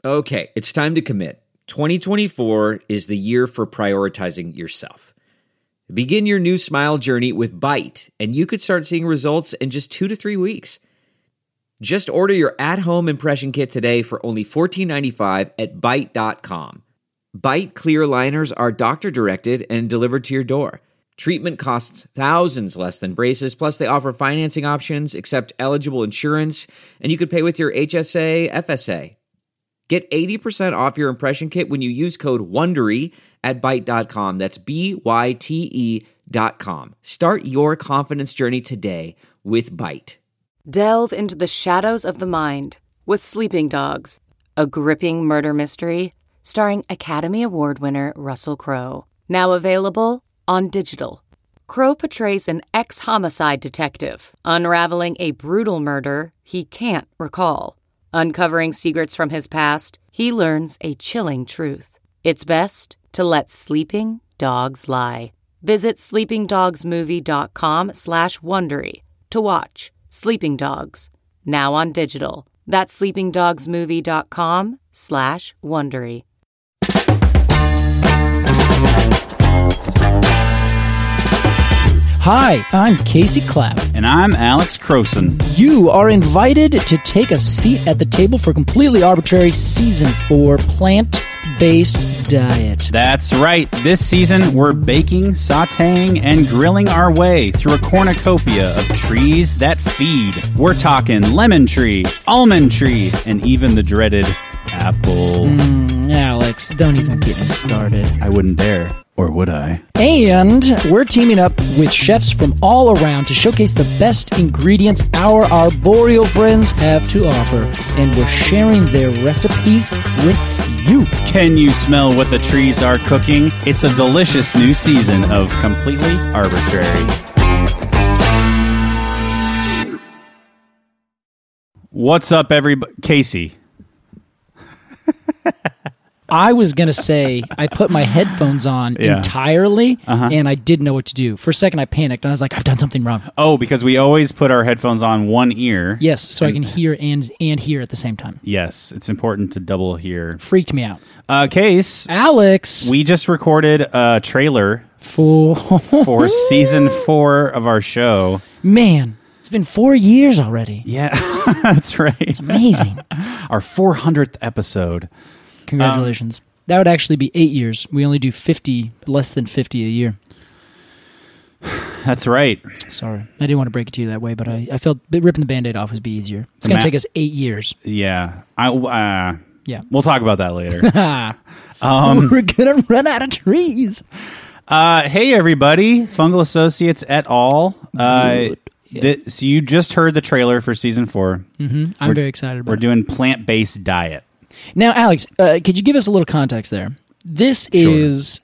Okay, it's time to commit. 2024 is the year for prioritizing yourself. Begin your new smile journey with Byte, and you could start seeing results in just 2 to 3 weeks. Just order your at-home impression kit today for only $14.95 at Byte.com. Byte clear aligners are doctor-directed and delivered to your door. Treatment costs thousands less than braces, plus they offer financing options, accept eligible insurance, and you could pay with your HSA, FSA. Get 80% off your impression kit when you use code WONDERY at Byte.com. That's BYTE.com. Start your confidence journey today with Byte. Delve into the shadows of the mind with Sleeping Dogs, a gripping murder mystery starring Academy Award winner Russell Crowe. Now available on digital. Crowe portrays an ex-homicide detective unraveling a brutal murder he can't recall. Uncovering secrets from his past, he learns a chilling truth. It's best to let sleeping dogs lie. Visit sleepingdogsmovie.com/Wondery to watch Sleeping Dogs, now on digital. That's sleepingdogsmovie.com/Wondery. Hi, I'm Casey Clapp. And I'm Alex Croson. You are invited to take a seat at the table for Completely Arbitrary Season 4 Plant-Based Diet. That's right. This season, we're baking, sautéing, and grilling our way through a cornucopia of trees that feed. We're talking lemon tree, almond tree, and even the dreaded apple. Alex, don't even get me started. I wouldn't dare. Or would I? And we're teaming up with chefs from all around to showcase the best ingredients our arboreal friends have to offer. And we're sharing their recipes with you. Can you smell what the trees are cooking? It's a delicious new season of Completely Arbitrary. What's up, everybody? Casey. I was going to say, I put my headphones on entirely, and I didn't know what to do. For a second, I panicked, and I was like, I've done something wrong. Oh, because we always put our headphones on one ear. Yes, so I can hear and hear at the same time. Yes, it's important to double hear. Freaked me out. Case. Alex. We just recorded a trailer for Season 4 of our show. Man, it's been 4 years already. Yeah, that's right. It's amazing. Our 400th episode. Congratulations. That would actually be 8 years. We only do less than 50 a year. That's right. Sorry. I didn't want to break it to you that way, but I felt ripping the Band-Aid off would be easier. It's going to take us 8 years. Yeah. Yeah. We'll talk about that later. We're going to run out of trees. Hey, everybody. Fungal Associates et al. So you just heard the trailer for Season 4. Mm-hmm. I'm very excited about it. We're doing plant-based diet. Now, Alex, could you give us a little context there? This is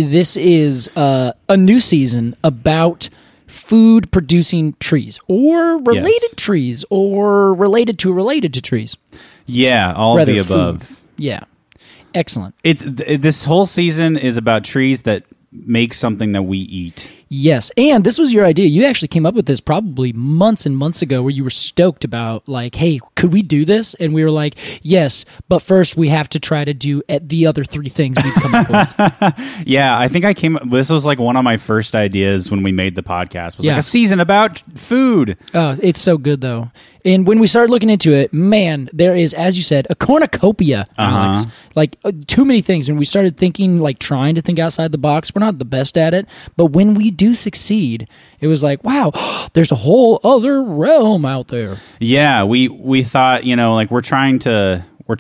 a new season about food producing trees or related trees or related to trees. Yeah, all of the above. Food. Yeah. Excellent. This whole season is about trees that make something that we eat. Yes, and this was your idea. You actually came up with this probably months and months ago where you were stoked about, like, hey, could we do this? And we were like, yes, but first we have to try to do the other 3 things we've come up with. Yeah, I think this was like one of my first ideas when we made the podcast. Was like a season about food. Oh, it's so good, though. And when we started looking into it, man, there is, as you said, a cornucopia, Alex. Like, too many things. And we started thinking, like, trying to think outside the box. We're not the best at it. But when we do succeed, it was like, wow, there's a whole other realm out there. Yeah, we thought, like, we're trying to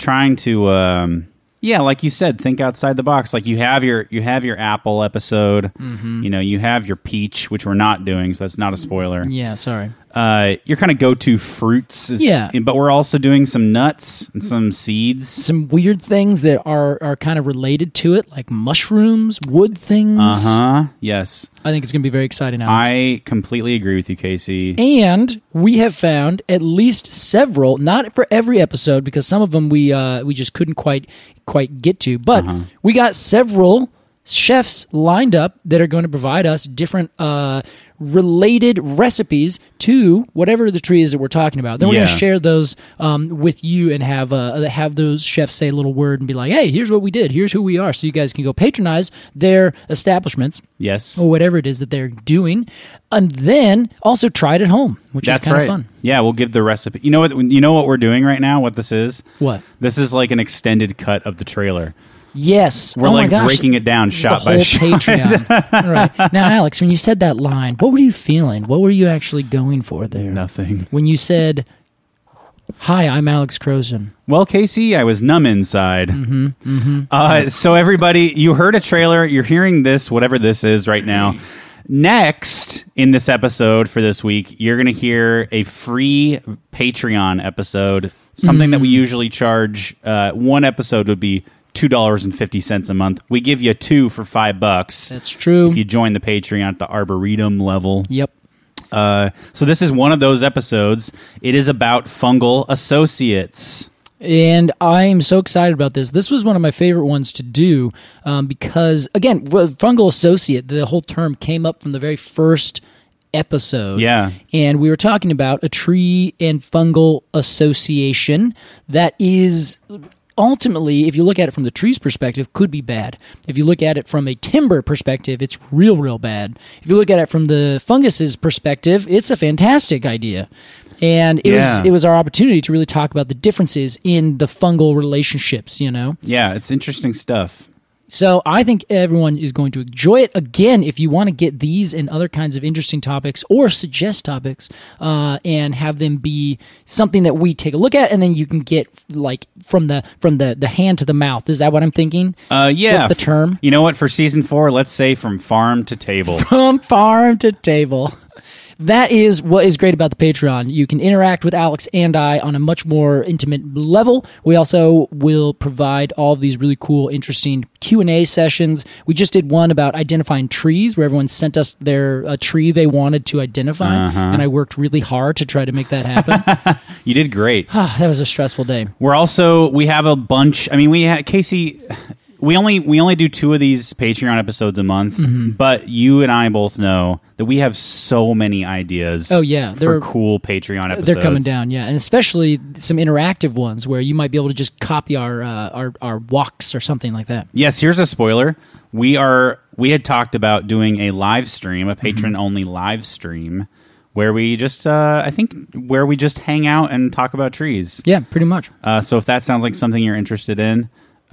like you said, think outside the box. Like you have your apple episode, you have your peach, which we're not doing, so that's not a spoiler. Yeah, sorry. Your kind of go-to fruits. But we're also doing some nuts and some seeds. Some weird things that are kind of related to it, like mushrooms, wood things. Yes. I think it's going to be very exciting, Alex. I completely agree with you, Casey. And we have found at least several, not for every episode, because some of them we just couldn't quite get to, but we got several chefs lined up that are going to provide us different related recipes to whatever the tree is that we're talking about. Then we're going to share those with you and have those chefs say a little word and be like, hey, here's what we did. Here's who we are. So you guys can go patronize their establishments. Yes. Or whatever it is that they're doing. And then also try it at home, which is kind of fun. Yeah, we'll give the recipe. You know what we're doing right now? What this is? What? This is like an extended cut of the trailer. Yes. We're breaking it down shot by shot. Patreon. All right. Now, Alex, when you said that line, what were you feeling? What were you actually going for there? Nothing. When you said, hi, I'm Alex Croson. Well, Casey, I was numb inside. So everybody, you heard a trailer. You're hearing this, whatever this is right now. Next, in this episode for this week, you're going to hear a free Patreon episode, something that we usually charge. One episode would be $2.50 a month. We give you 2 for $5. That's true. If you join the Patreon at the Arboretum level. Yep. So this is one of those episodes. It is about fungal associates. And I am so excited about this. This was one of my favorite ones to do because, again, fungal associate, the whole term came up from the very first episode. Yeah. And we were talking about a tree and fungal association that is ultimately, if you look at it from the tree's perspective, could be bad. If you look at it from a timber perspective, it's real bad. If you look at it from the fungus's perspective, it's a fantastic idea. And it was our opportunity to really talk about the differences in the fungal relationships, you know? Yeah, it's interesting stuff. So I think everyone is going to enjoy it. Again, if you want to get these and other kinds of interesting topics or suggest topics and have them be something that we take a look at, and then you can get like from the hand to the mouth. Is that what I'm thinking? Yeah. What's the term? You know what? For season 4, let's say from farm to table. From farm to table. That is what is great about the Patreon. You can interact with Alex and I on a much more intimate level. We also will provide all of these really cool, interesting Q&A sessions. We just did one about identifying trees where everyone sent us a tree they wanted to identify, and I worked really hard to try to make that happen. You did great. That was a stressful day. We have a bunch. I mean, Casey... We only do 2 of these Patreon episodes a month, but you and I both know that we have so many ideas for cool Patreon episodes. They're coming down, yeah. And especially some interactive ones where you might be able to just copy our walks or something like that. Yes, here's a spoiler. We had talked about doing a live stream, a patron-only live stream, where we just hang out and talk about trees. Yeah, pretty much. So if that sounds like something you're interested in,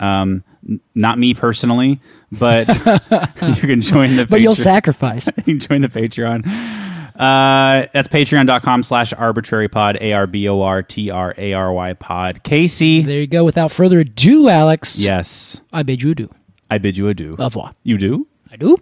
not me personally, but you can join the Patreon. But you'll sacrifice. You can join the Patreon. That's patreon.com/arbitrarypod, ARBORTRARY pod. Casey. There you go. Without further ado, Alex. Yes. I bid you adieu. I bid you adieu. Au revoir. You do? I do.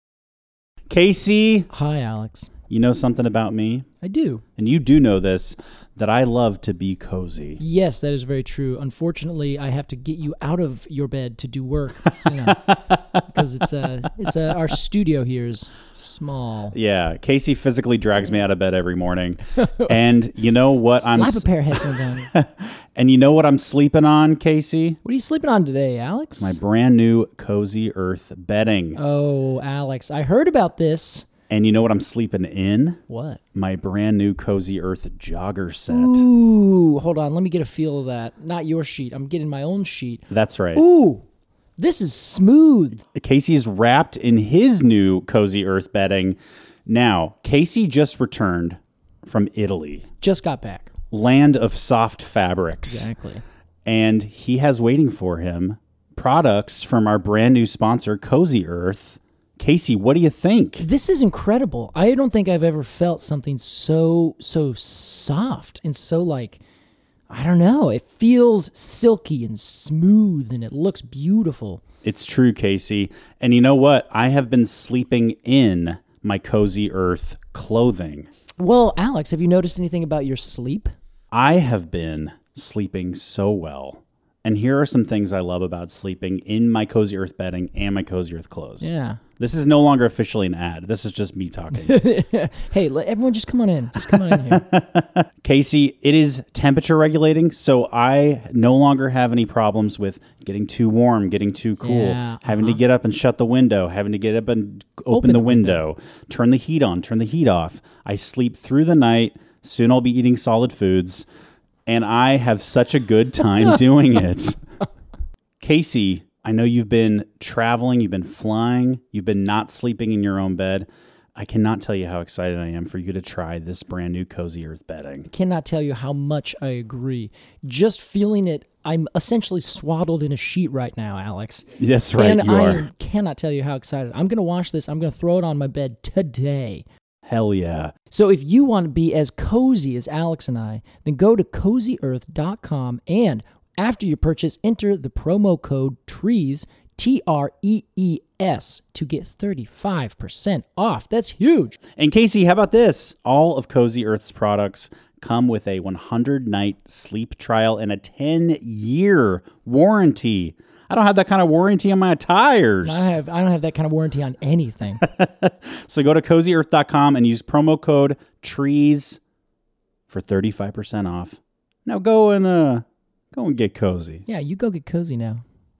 Casey. Hi, Alex. You know something about me? I do. And you do know this, that I love to be cozy. Yes, that is very true. Unfortunately, I have to get you out of your bed to do work, because our studio here is small. Yeah, Casey physically drags me out of bed every morning, and you know what? Slap a pair of headphones on. And you know what I'm sleeping on, Casey? What are you sleeping on today, Alex? My brand new Cozy Earth bedding. Oh, Alex, I heard about this. And you know what I'm sleeping in? What? My brand new Cozy Earth jogger set. Ooh, hold on. Let me get a feel of that. Not your sheet. I'm getting my own sheet. That's right. Ooh, this is smooth. Casey is wrapped in his new Cozy Earth bedding. Now, Casey just returned from Italy. Just got back. Land of soft fabrics. Exactly. And he has waiting for him products from our brand new sponsor, Cozy Earth. Casey, what do you think? This is incredible. I don't think I've ever felt something so soft and so I don't know. It feels silky and smooth and it looks beautiful. It's true, Casey. And you know what? I have been sleeping in my Cozy Earth clothing. Well, Alex, have you noticed anything about your sleep? I have been sleeping so well. And here are some things I love about sleeping in my Cozy Earth bedding and my Cozy Earth clothes. Yeah. This is no longer officially an ad. This is just me talking. Hey, everyone just come on in. Just come on in here. Casey, it is temperature regulating, so I no longer have any problems with getting too warm, getting too cool, Yeah, having to get up and shut the window, having to get up and open the window, turn the heat on, turn the heat off. I sleep through the night. Soon I'll be eating solid foods. And I have such a good time doing it. Casey, I know you've been traveling, you've been flying, you've been not sleeping in your own bed. I cannot tell you how excited I am for you to try this brand new Cozy Earth bedding. Cannot tell you how much I agree. Just feeling it, I'm essentially swaddled in a sheet right now, Alex. That's right, and you I are. cannot tell you how excited. I'm going to wash this. I'm going to throw it on my bed today. Hell yeah. So if you want to be as cozy as Alex and I, then go to CozyEarth.com and after you purchase, enter the promo code TREES, TREES, to get 35% off. That's huge. And Casey, how about this? All of Cozy Earth's products come with a 100-night sleep trial and a 10-year warranty. I don't have that kind of warranty on my tires. I don't have that kind of warranty on anything. So go to CozyEarth.com and use promo code TREES for 35% off. Now go and get cozy. Yeah, you go get cozy now.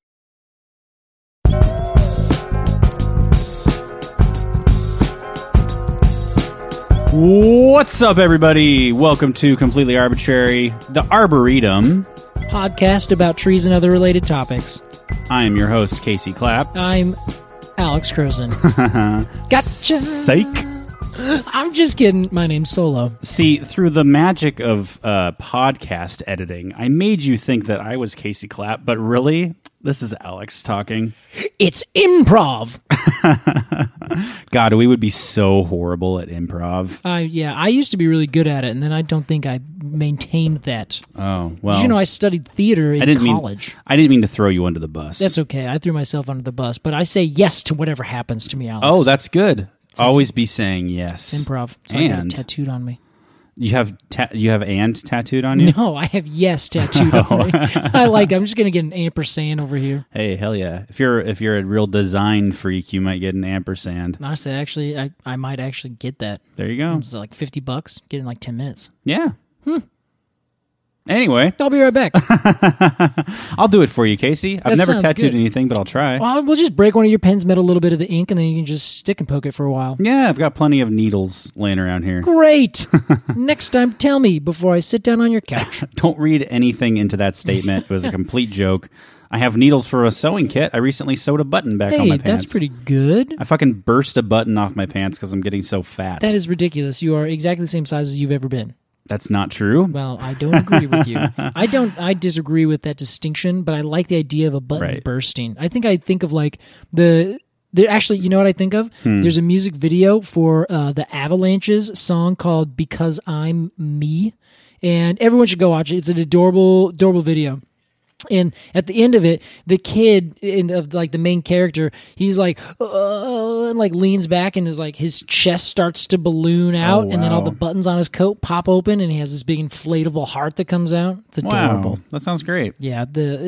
What's up, everybody? Welcome to Completely Arbitrary, the Arboretum. Podcast about trees and other related topics. I am your host, Casey Clapp. I'm Alex Croson. Gotcha. Psych. I'm just kidding. My name's Solo. See, through the magic of podcast editing, I made you think that I was Casey Clapp, but really, this is Alex talking. It's improv. God, we would be so horrible at improv. I used to be really good at it, and then I don't think I maintained that. Oh, well. You know, I studied theater in college. I didn't mean to throw you under the bus. That's okay. I threw myself under the bus, but I say yes to whatever happens to me, Alex. Oh, that's good. Always be saying yes. It's improv. So I got it tattooed on me. You have and tattooed on you? No, I have yes tattooed on me. I'm just gonna get an ampersand over here. Hey, hell yeah! If you're a real design freak, you might get an ampersand. Honestly, actually, I might actually get that. There you go. It's like $50. Get it in like 10 minutes. Yeah. Anyway, I'll be right back. I'll do it for you, Casey. I've never tattooed anything, but I'll try. Well, we'll just break one of your pens, met a little bit of the ink, and then you can just stick and poke it for a while. Yeah, I've got plenty of needles laying around here. Great. Next time, tell me before I sit down on your couch. Don't read anything into that statement. It was a complete joke. I have needles for a sewing kit. I recently sewed a button back on my pants. That's pretty good. I fucking burst a button off my pants because I'm getting so fat. That is ridiculous. You are exactly the same size as you've ever been. That's not true. Well, I don't agree with you. I disagree with that distinction, but I like the idea of a button bursting. I think of like actually, you know what I think of? There's a music video for the Avalanches song called Because I'm Me, and everyone should go watch it. It's an adorable video. And at the end of it, the kid of like the main character, he's like, and like leans back, and his chest starts to balloon out, and then all the buttons on his coat pop open, and he has this big inflatable heart that comes out. It's adorable. Wow, that sounds great. Yeah,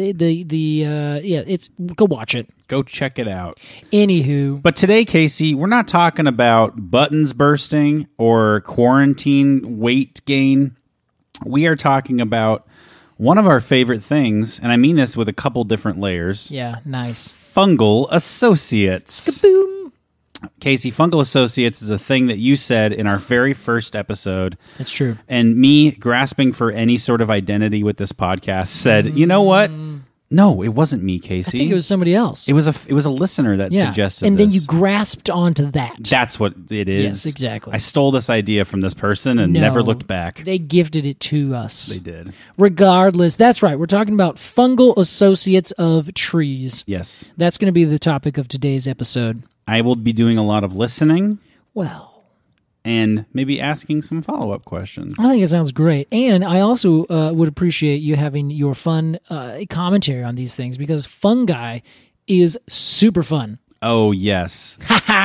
it's go watch it. Go check it out. Anywho, but today, Casey, we're not talking about buttons bursting or quarantine weight gain. We are talking about one of our favorite things, and I mean this with a couple different layers. Yeah, nice. Fungal Associates. Kaboom! Casey, Fungal Associates is a thing that you said in our very first episode. That's true. And me grasping for any sort of identity with this podcast said, you know what? No, it wasn't me, Casey. I think it was somebody else. It was a listener that suggested and this. then you grasped onto that. That's what it is. Yes, exactly. I stole this idea from this person and never looked back. They gifted it to us. They did. Regardless, that's right. We're talking about fungal associates of trees. Yes. That's going to be the topic of today's episode. I will be doing a lot of listening. Well, and maybe asking some follow-up questions. I think it sounds great. And I also would appreciate you having your fun commentary on these things, because fungi is super fun. Oh, yes.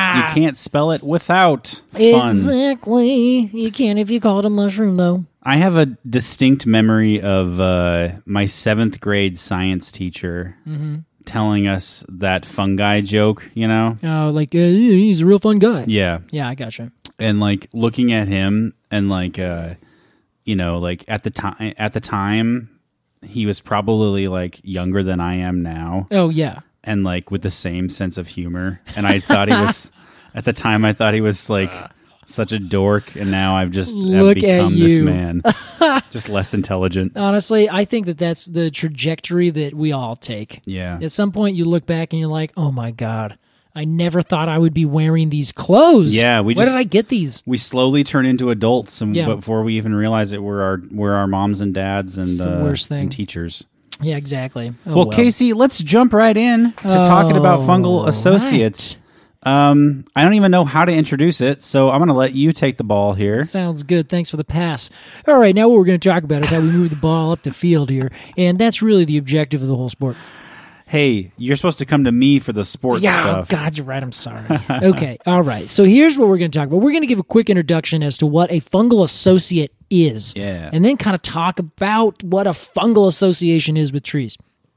can't spell it without fun. Exactly. You can if you call it a mushroom, though. I have a distinct memory of my 7th grade science teacher telling us that fungi joke, you know? Like, he's a real fun guy. Yeah. Yeah, I gotcha. And like looking at him and like, you know, like at the time, he was probably like younger than I am now. Oh, yeah. And like with the same sense of humor. And I thought he was, at the time, I thought he was like such a dork. And now I've just have become this man. Just less intelligent. Honestly, I think that's the trajectory that we all take. Yeah. At some point, you look back and you're like, oh my God, I never thought I would be wearing these clothes. Yeah. Where did I get these? We slowly turn into adults. And before we even realize it, we're our moms and dads and, the worst thing. And teachers. Yeah, exactly. Well, Casey, let's jump right in to talking about fungal associates. Right. I don't even know how to introduce it, so I'm going to let you take the ball here. Sounds good. Thanks for the pass. All right, now what we're going to talk about is how we move the ball up the field here, and that's really the objective of the whole sport. Hey, you're supposed to come to me for the sports stuff. Oh, God, you're right. I'm sorry. Okay, all right. So here's what we're going to talk about. We're going to give a quick introduction as to what a fungal associate is. Yeah. And then kind of talk about what a fungal association is with trees.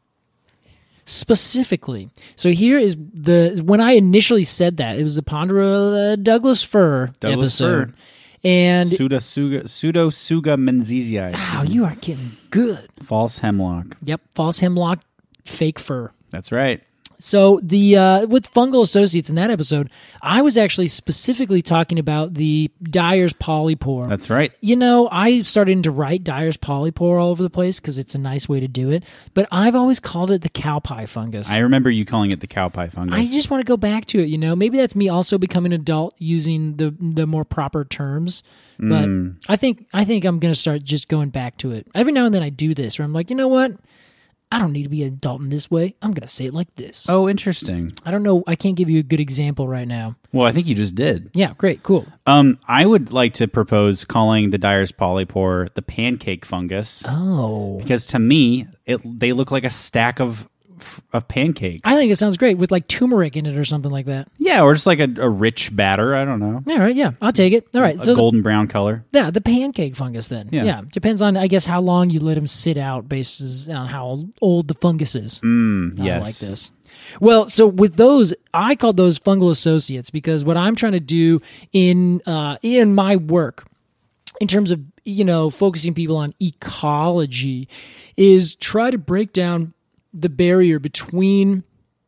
Specifically, so here is when I initially said that, it was the Ponderosa Douglas fir episode. Fir. And Pseudotsuga menziesii. Wow, you are getting good. False hemlock. Yep, false hemlock, fake fir. That's right. So the with fungal associates in that episode, I was actually specifically talking about the Dyer's polypore. That's right. You know, I started to write Dyer's polypore all over the place because it's a nice way to do it, but I've always called it the cowpie fungus. I remember you calling it the cowpie fungus. I just want to go back to it, you know. Maybe that's me also becoming an adult using the more proper terms. But I think I'm going to start just going back to it. Every now and then I do this where I'm like, you know what? I don't need to be an adult in this way. I'm going to say it like this. Oh, interesting. I don't know. I can't give you a good example right now. Well, I think you just did. Yeah, great, cool. I would like to propose calling the Dyer's polypore the pancake fungus. Oh. Because to me, they look like a stack of pancakes. I think it sounds great with like turmeric in it or something like that. Yeah, or just like a rich batter. I don't know. All right, yeah, I'll take it. All right, so golden brown color. Yeah, the pancake fungus then. Yeah, depends on, I guess, how long you let them sit out based on how old the fungus is. Yes. I like this. Well, so with those, I call those fungal associates because what I'm trying to do in my work, in terms of, you know, focusing people on ecology, is try to break down the barrier between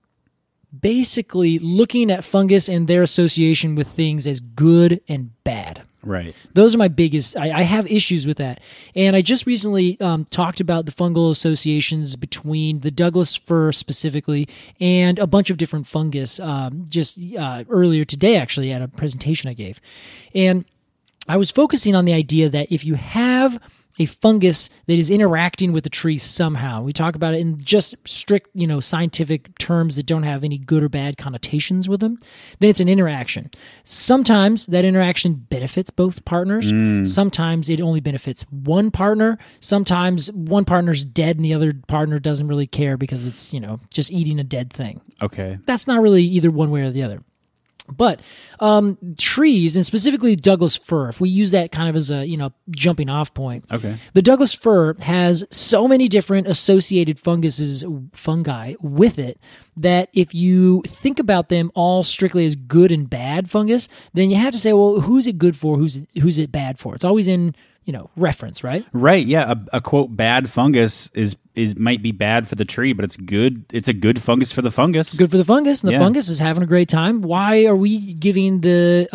basically looking at fungus and their association with things as good and bad. Right. Those are my biggest. I have issues with that. And I just recently talked about the fungal associations between the Douglas fir specifically and a bunch of different fungus earlier today, actually, at a presentation I gave. And I was focusing on the idea that if you have a fungus that is interacting with the tree somehow. We talk about it in just strict, you know, scientific terms that don't have any good or bad connotations with them. Then it's an interaction. Sometimes that interaction benefits both partners. Sometimes it only benefits one partner. Sometimes one partner's dead and the other partner doesn't really care because it's, you know, just eating a dead thing. Okay. That's not really either one way or the other. But trees, and specifically Douglas fir, if we use that kind of as a, you know, jumping off point, okay, the Douglas fir has so many different associated fungi with it that if you think about them all strictly as good and bad fungus, then you have to say, well, who's it good for? Who's it bad for? It's always in, you know, reference, right? Right. Yeah. A quote bad fungus is might be bad for the tree, but it's good. It's a good fungus for the fungus. It's good for the fungus, and the fungus is having a great time. Why are we giving the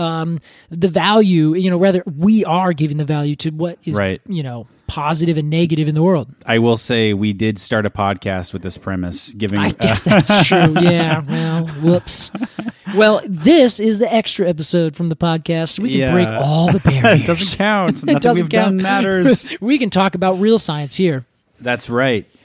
value? You know, rather we are giving the value to what is right. You know, positive and negative in the world. I will say we did start a podcast with this premise. I guess that's true. Yeah. Well, whoops. Well, this is the extra episode from the podcast. So we can break all the barriers. It doesn't count. It doesn't we've done matters. We can talk about real science here. That's right.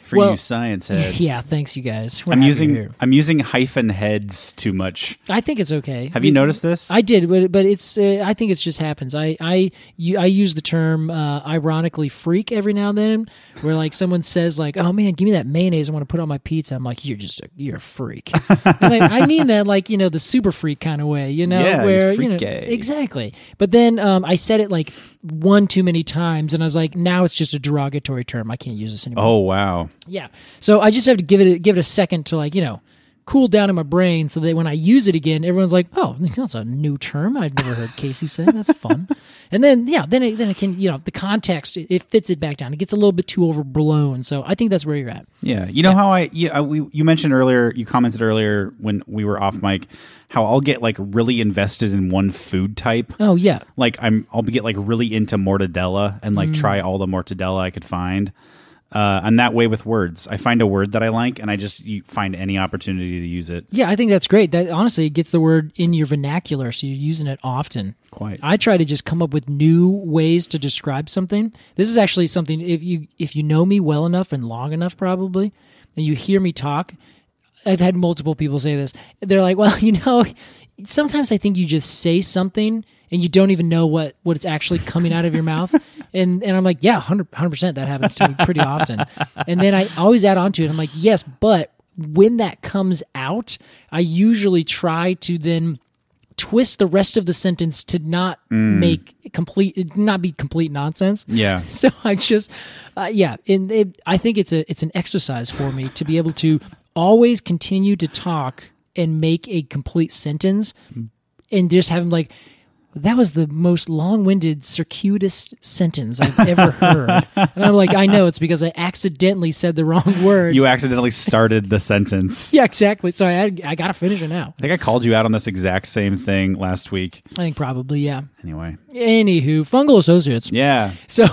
for you science heads. Yeah, thanks, you guys. I'm using hyphen heads too much. I think it's okay. Have you noticed this? I did, but it's. I think it just happens. I use the term ironically freak every now and then, where like someone says like, "Oh man, give me that mayonnaise I want to put on my pizza." I'm like, "You're a freak," and I mean that like the super freak kind of way, where exactly. But then I said it like one too many times, and I was like, now it's just a derogatory term. I can't use this anymore. Oh wow. Yeah. So I just have to give it a second to like cool down in my brain, so that when I use it again, everyone's like, "Oh, that's a new term I've never heard Casey say. That's fun." And then then it can the context it fits it back down. It gets a little bit too overblown. So I think that's where you're at. Yeah, how you mentioned earlier, you commented earlier when we were off mic, how I'll get like really invested in one food type. Oh yeah, like I'll get like really into mortadella and like try all the mortadella I could find. I'm that way with words. I find a word that I like, and I just find any opportunity to use it. Yeah, I think that's great. That honestly, it gets the word in your vernacular, so you're using it often. Quite. I try to just come up with new ways to describe something. This is actually something, if you know me well enough and long enough, probably, and you hear me talk, I've had multiple people say this. They're like, "Well, sometimes I think you just say something and you don't even know what it's actually coming out of your mouth." And I'm like, yeah, 100%. That happens to me pretty often. And then I always add on to it. I'm like, yes, but when that comes out, I usually try to then twist the rest of the sentence to not be complete nonsense. Yeah. So I just, I think it's an exercise for me to be able to always continue to talk and make a complete sentence, and just have them like, that was the most long-winded, circuitous sentence I've ever heard. And I'm like, I know, it's because I accidentally said the wrong word. You accidentally started the sentence. Yeah, exactly. So I got to finish it now. I think I called you out on this exact same thing last week. I think probably, yeah. Anyway. Anywho, Fungal Associates. Yeah. So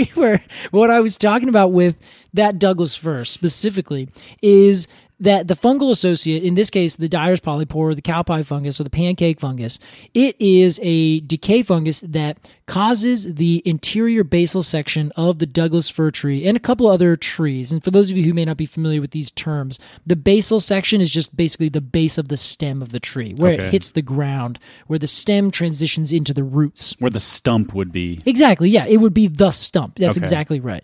what I was talking about with that Douglas fir specifically is that the fungal associate, in this case, the Dyer's polypore, the cowpie fungus, or the pancake fungus, it is a decay fungus that causes the interior basal section of the Douglas fir tree and a couple other trees. And for those of you who may not be familiar with these terms, the basal section is just basically the base of the stem of the tree, where it hits the ground, where the stem transitions into the roots. Where the stump would be. Exactly, yeah. It would be the stump. That's exactly right.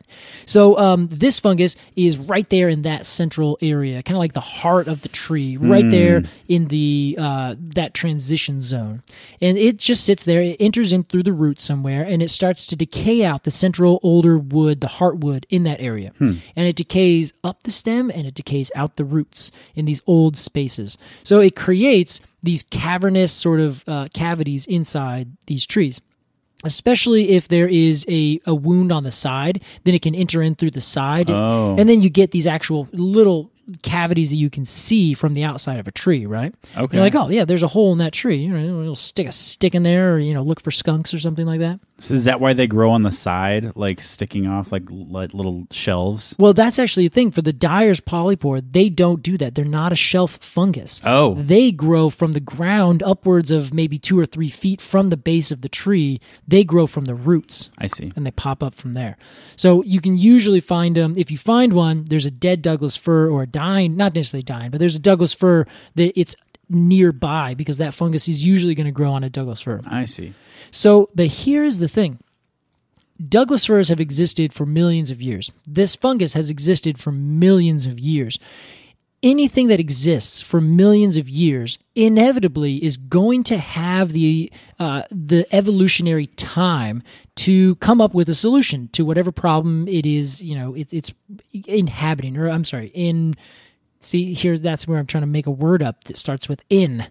So this fungus is right there in that central area, kind of like the heart of the tree, right there in the that transition zone. And it just sits there. It enters in through the roots somewhere, and it starts to decay out the central older wood, the heartwood in that area. And it decays up the stem, and it decays out the roots in these old spaces. So it creates these cavernous sort of cavities inside these trees. Especially if there is a wound on the side, then it can enter in through the side. And then you get these actual little cavities that you can see from the outside of a tree, right? Okay. You're like, oh, yeah, there's a hole in that tree. You'll stick a stick in there, or, look for skunks or something like that. So is that why they grow on the side, like sticking off like little shelves? Well, that's actually the thing. For the Dyer's polypore, they don't do that. They're not a shelf fungus. Oh. They grow from the ground upwards of maybe 2 or 3 feet from the base of the tree. They grow from the roots. I see. And they pop up from there. So you can usually find them. If you find one, there's a dead Douglas fir or a dying, not necessarily dying, but there's a Douglas fir that it's nearby, because that fungus is usually going to grow on a Douglas fir. I see. So, but here's the thing. Douglas firs have existed for millions of years. This fungus has existed for millions of years. Anything that exists for millions of years inevitably is going to have the evolutionary time to come up with a solution to whatever problem it is, it's inhabiting, or I'm sorry, see, here's, that's where I'm trying to make a word up that starts with in.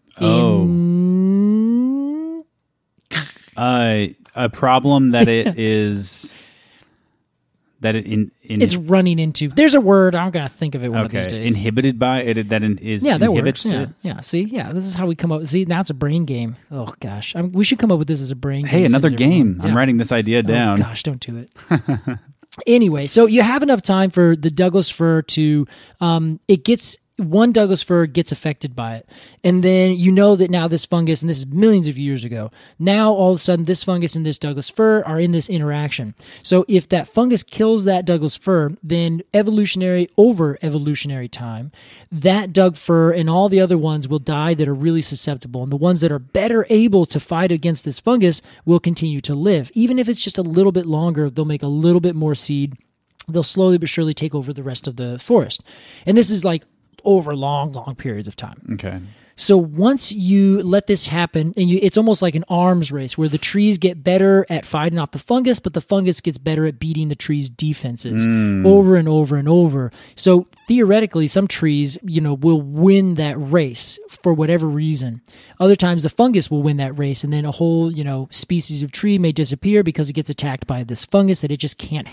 A problem that it is that it's running into. There's a word, I'm going to think of it one of these days. Inhibited by it, that inhibits works. It. Yeah. See, this is how we come up. See, now it's a brain game. Oh gosh, we should come up with this as a brain game. Hey, another game. I'm writing this idea down. Oh gosh, don't do it. Anyway, so you have enough time for the Douglas fir to, it gets one Douglas fir gets affected by it. And then you know that now this fungus, and this is millions of years ago, now all of a sudden this fungus and this Douglas fir are in this interaction. So if that fungus kills that Douglas fir, then over evolutionary time, that Doug fir and all the other ones will die that are really susceptible. And the ones that are better able to fight against this fungus will continue to live. Even if it's just a little bit longer, they'll make a little bit more seed. They'll slowly but surely take over the rest of the forest. And this is like over long periods of time. Okay. So once you let this happen, and it's almost like an arms race where the trees get better at fighting off the fungus, but the fungus gets better at beating the tree's defenses over and over and over. So theoretically, some trees, will win that race for whatever reason. Other times, the fungus will win that race, and then a whole, species of tree may disappear because it gets attacked by this fungus that it just can't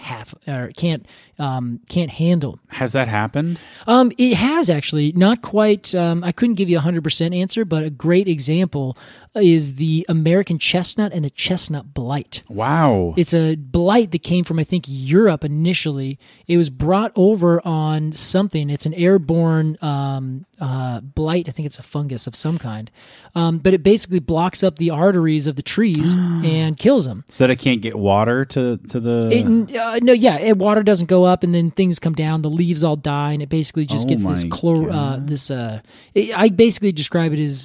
handle. Has that happened? It has actually, not quite. I couldn't give you 100% answer, but a great example is the American chestnut and the chestnut blight. Wow. It's a blight that came from, I think, Europe initially. It was brought over on something. It's an airborne blight. I think it's a fungus of some kind. But it basically blocks up the arteries of the trees and kills them. So that it can't get water to the... Water doesn't go up, and then things come down. The leaves all die, and it basically just gets this I basically describe it as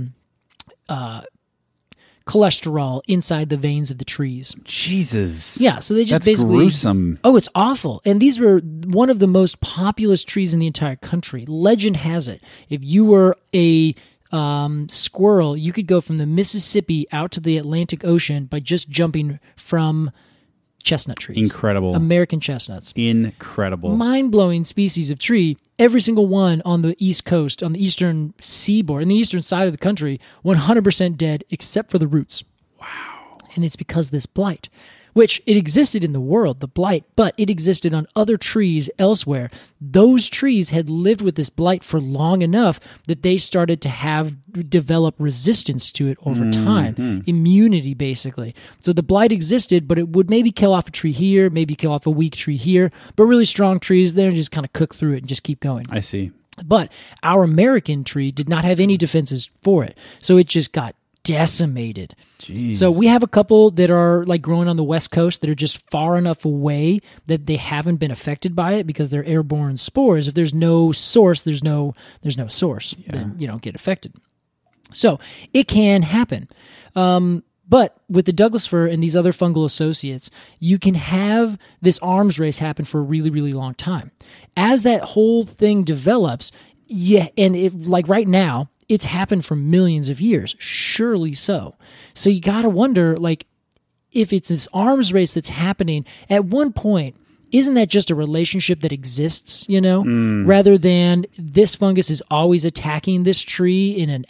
cholesterol inside the veins of the trees. Jesus. Yeah, so they just That's basically... gruesome. Oh, it's awful. And these were one of the most populous trees in the entire country. Legend has it, if you were a squirrel, you could go from the Mississippi out to the Atlantic Ocean by just jumping from chestnut trees. Incredible. American chestnuts. Incredible. Mind-blowing species of tree. Every single one on the East Coast, on the eastern seaboard, in the eastern side of the country, 100% dead except for the roots. Wow. And it's because this blight, which it existed in the world, the blight, but it existed on other trees elsewhere. Those trees had lived with this blight for long enough that they started to develop resistance to it over time. Immunity, basically. So the blight existed, but it would maybe kill off a tree here, maybe kill off a weak tree here, but really strong trees, they're just kind of cook through it and just keep going. I see. But our American tree did not have any defenses for it, so it just got decimated. Jeez. So we have a couple that are like growing on the West Coast that are just far enough away that they haven't been affected by it because they're airborne spores. If there's no source, there's no source. Yeah. Then you don't get affected. So it can happen. But with the Douglas fir and these other fungal associates, you can have this arms race happen for a really, really long time. As that whole thing develops, like right now, it's happened for millions of years, surely so. So you got to wonder, like, if it's this arms race that's happening, at one point, isn't that just a relationship that exists, rather than this fungus is always attacking this tree in an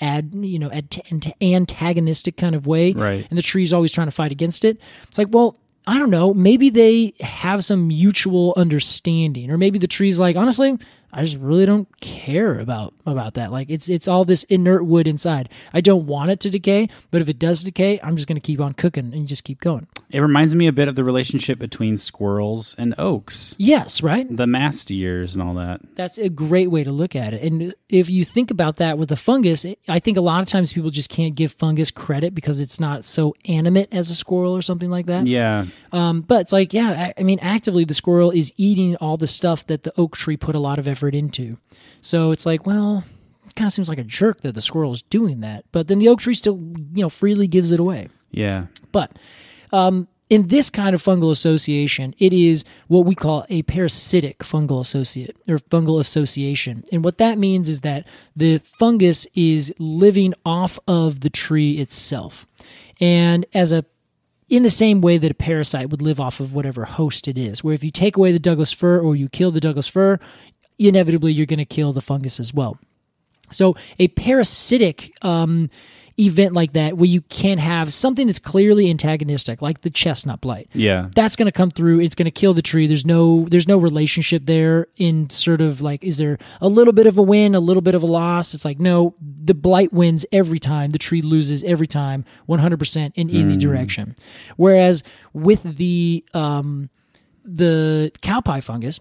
antagonistic kind of way, right? And the tree's always trying to fight against it. It's like, well, I don't know, maybe they have some mutual understanding, or maybe the tree's like, honestly, I just really don't care about that. Like, it's all this inert wood inside. I don't want it to decay, but if it does decay, I'm just going to keep on cooking and just keep going. It reminds me a bit of the relationship between squirrels and oaks. Yes, right? The mast years and all that. That's a great way to look at it. And if you think about that with the fungus, I think a lot of times people just can't give fungus credit because it's not so animate as a squirrel or something like that. Yeah. But it's like, actively the squirrel is eating all the stuff that the oak tree put a lot of effort into. So it's like, well, it kind of seems like a jerk that the squirrel is doing that. But then the oak tree still, freely gives it away. Yeah. But in this kind of fungal association, it is what we call a parasitic fungal associate or fungal association. And what that means is that the fungus is living off of the tree itself. And in the same way that a parasite would live off of whatever host it is, where if you take away the Douglas fir or you kill the Douglas fir, inevitably you're going to kill the fungus as well. So a parasitic event like that, where you can have something that's clearly antagonistic, like the chestnut blight. Yeah, that's going to come through. It's going to kill the tree. There's no relationship there. In sort of like, is there a little bit of a win, a little bit of a loss? It's like, no, the blight wins every time. The tree loses every time, 100% in any direction. Whereas with the cowpie fungus,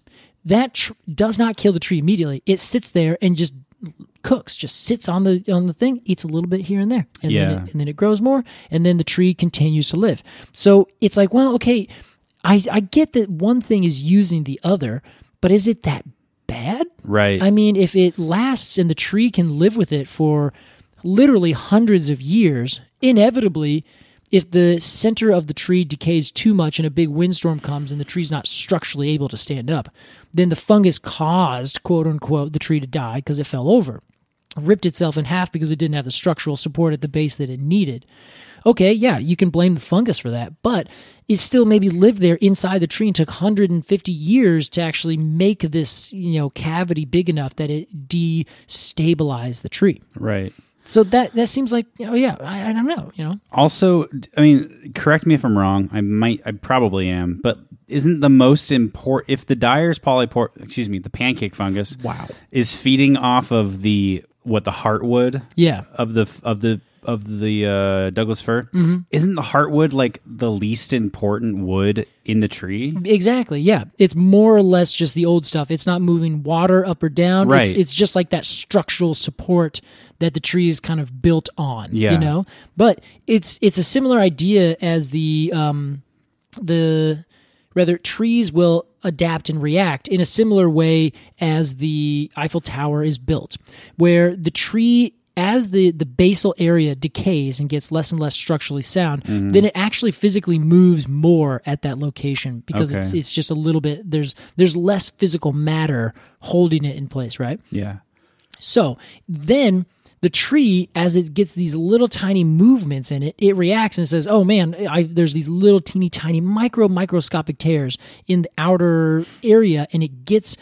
that does not kill the tree immediately. It sits there and just cooks, just sits on the thing, eats a little bit here and there, and then it grows more, and then the tree continues to live. So it's like, well, okay, I get that one thing is using the other, but is it that bad? Right. I mean, if it lasts and the tree can live with it for literally hundreds of years, inevitably, if the center of the tree decays too much and a big windstorm comes and the tree's not structurally able to stand up, then the fungus caused, quote unquote, the tree to die because it fell over, ripped itself in half because it didn't have the structural support at the base that it needed. Okay, yeah, you can blame the fungus for that, but it still maybe lived there inside the tree and took 150 years to actually make this, cavity big enough that it destabilized the tree. Right. So that seems like, I don't know, Also, I mean, correct me if I'm wrong. I probably am, but isn't the most important, if the Dyer's the pancake fungus, is feeding off of the heartwood, of the Douglas fir, isn't the heartwood like the least important wood in the tree? Exactly, yeah. It's more or less just the old stuff. It's not moving water up or down. Right. It's just like that structural support that the tree is kind of built on, But it's a similar idea as trees will adapt and react in a similar way as the Eiffel Tower is built, where the tree, as the basal area decays and gets less and less structurally sound, then it actually physically moves more at that location because it's just a little bit, there's less physical matter holding it in place, right? Yeah. So then the tree, as it gets these little tiny movements in it, it reacts and says, oh man, there's these little teeny tiny microscopic tears in the outer area, and it gets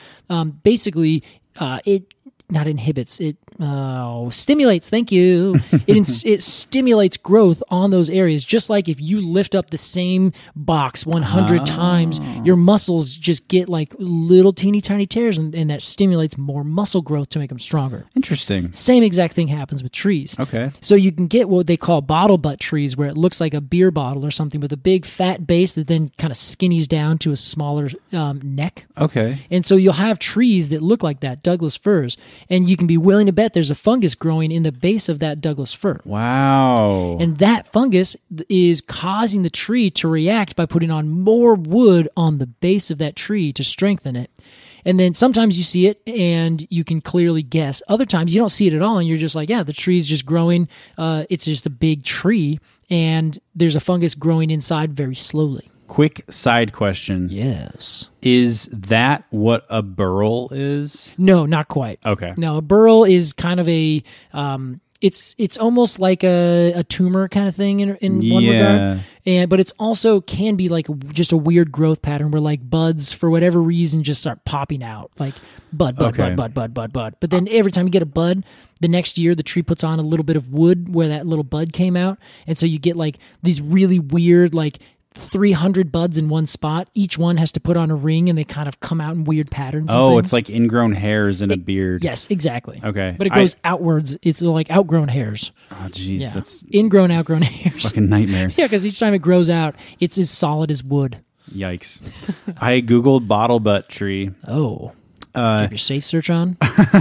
it not inhibits, it stimulates, thank you. It stimulates growth on those areas, just like if you lift up the same box 100 times, your muscles just get like little teeny tiny tears, and that stimulates more muscle growth to make them stronger. Interesting. Same exact thing happens with trees. Okay. So you can get what they call bottle butt trees, where it looks like a beer bottle or something with a big fat base that then kind of skinnies down to a smaller neck. Okay. And so you'll have trees that look like that, Douglas firs, and you can be willing to bet there's a fungus growing in the base of that Douglas fir. Wow. And that fungus is causing the tree to react by putting on more wood on the base of that tree to strengthen it. And then sometimes you see it and you can clearly guess. Other times you don't see it at all and you're just like, yeah, the tree's just growing. It's just a big tree and there's a fungus growing inside very slowly. Quick side question. Yes. Is that what a burl is? No, not quite. Okay. No, a burl is kind of a it's almost like a tumor kind of thing in one regard. But it's also can be like just a weird growth pattern where like buds for whatever reason just start popping out. Like bud. But then every time you get a bud, the next year the tree puts on a little bit of wood where that little bud came out. And so you get like these really weird like 300 buds in one spot. Each one has to put on a ring and they kind of come out in weird patterns. Oh, it's like ingrown hairs in a beard. Yes, exactly. Okay. But it goes outwards. It's like outgrown hairs. Oh, jeez. That's ingrown, outgrown hairs. Fucking nightmare. Yeah, because each time it grows out, it's as solid as wood. Yikes. I Googled bottle butt tree. Oh. Do you have your safe search on?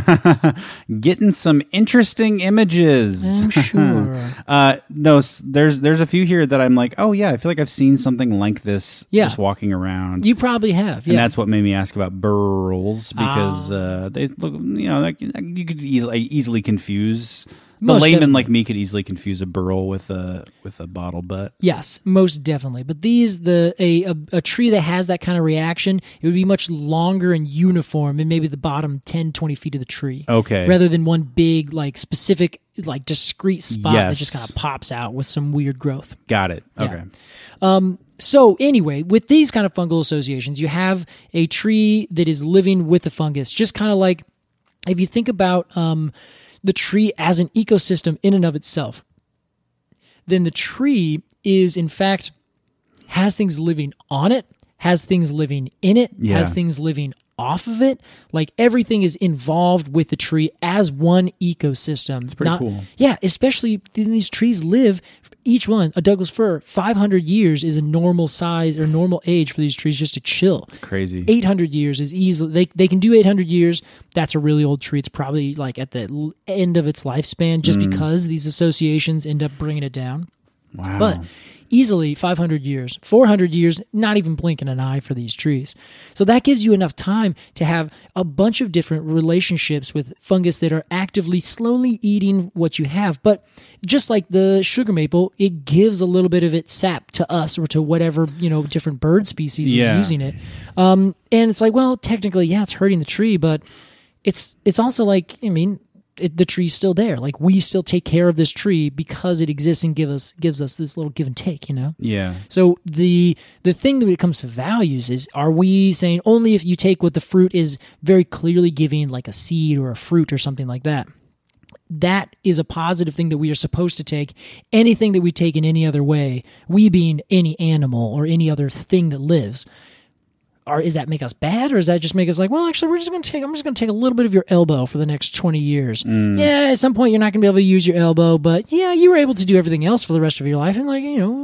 Getting some interesting images. I'm sure. No, there's a few here that I'm like, oh yeah, I feel like I've seen something like this just walking around. You probably have, yeah. And that's what made me ask about burls, because they look, you could easily confuse. The layman like me could easily confuse a burl with a bottle butt. Yes, most definitely. But these, a tree that has that kind of reaction, it would be much longer and uniform in maybe the bottom 10, 20 feet of the tree. Okay. Rather than one big, like specific, like discrete spot that just kind of pops out with some weird growth. Got it. Okay. Yeah. So anyway, with these kind of fungal associations, you have a tree that is living with the fungus. Just kind of like, if you think about the tree as an ecosystem in and of itself, then the tree is, in fact, has things living on it, has things living in it, has things living off of it. Like everything is involved with the tree as one ecosystem. It's pretty cool. Yeah, especially these trees live each one, a Douglas fir, 500 years is a normal size or normal age for these trees just to chill. It's crazy. 800 years is easily, they can do 800 years. That's a really old tree. It's probably like at the end of its lifespan just because these associations end up bringing it down. Wow. But easily 500 years, 400 years, not even blinking an eye for these trees. So that gives you enough time to have a bunch of different relationships with fungus that are actively, slowly eating what you have. But just like the sugar maple, it gives a little bit of its sap to us or to whatever, different bird species is using it. And it's like, well, technically, yeah, it's hurting the tree, but it's also like, the tree's still there. Like, we still take care of this tree because it exists and gives us this little give and take, Yeah. So the thing that when it comes to values is, are we saying only if you take what the fruit is very clearly giving, like a seed or a fruit or something like that? That is a positive thing that we are supposed to take. Anything that we take in any other way, we being any animal or any other thing that lives, or is that make us bad, or does that just make us like, well, actually, I'm just going to take a little bit of your elbow for the next 20 years. Yeah, at some point you're not going to be able to use your elbow, but yeah, you were able to do everything else for the rest of your life, and I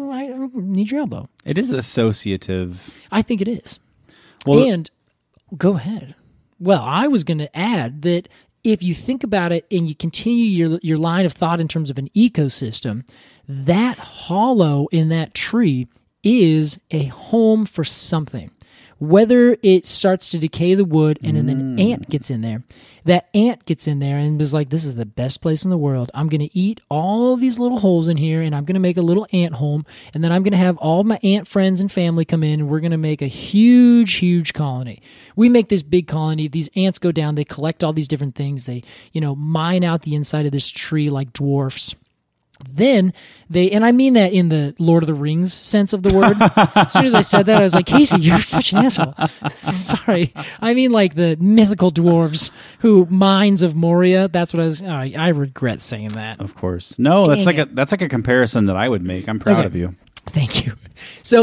need your elbow. It is associative. I think it is. Well, and go ahead. Well, I was going to add that if you think about it and you continue your line of thought in terms of an ecosystem, that hollow in that tree is a home for something. Whether it starts to decay the wood and then an ant gets in there, that ant gets in there and is like, this is the best place in the world. I'm going to eat all these little holes in here and I'm going to make a little ant home. And then I'm going to have all my ant friends and family come in and we're going to make a huge, huge colony. We make this big colony. These ants go down. They collect all these different things. They, mine out the inside of this tree like dwarfs. Then and I mean that in the Lord of the Rings sense of the word. As soon as I said that, I was like, Casey, you're such an asshole. Sorry. I mean like the mythical dwarves who mines of Moria. That's what I regret saying that. Of course. No, that's like a comparison that I would make. I'm proud of you. Thank you. So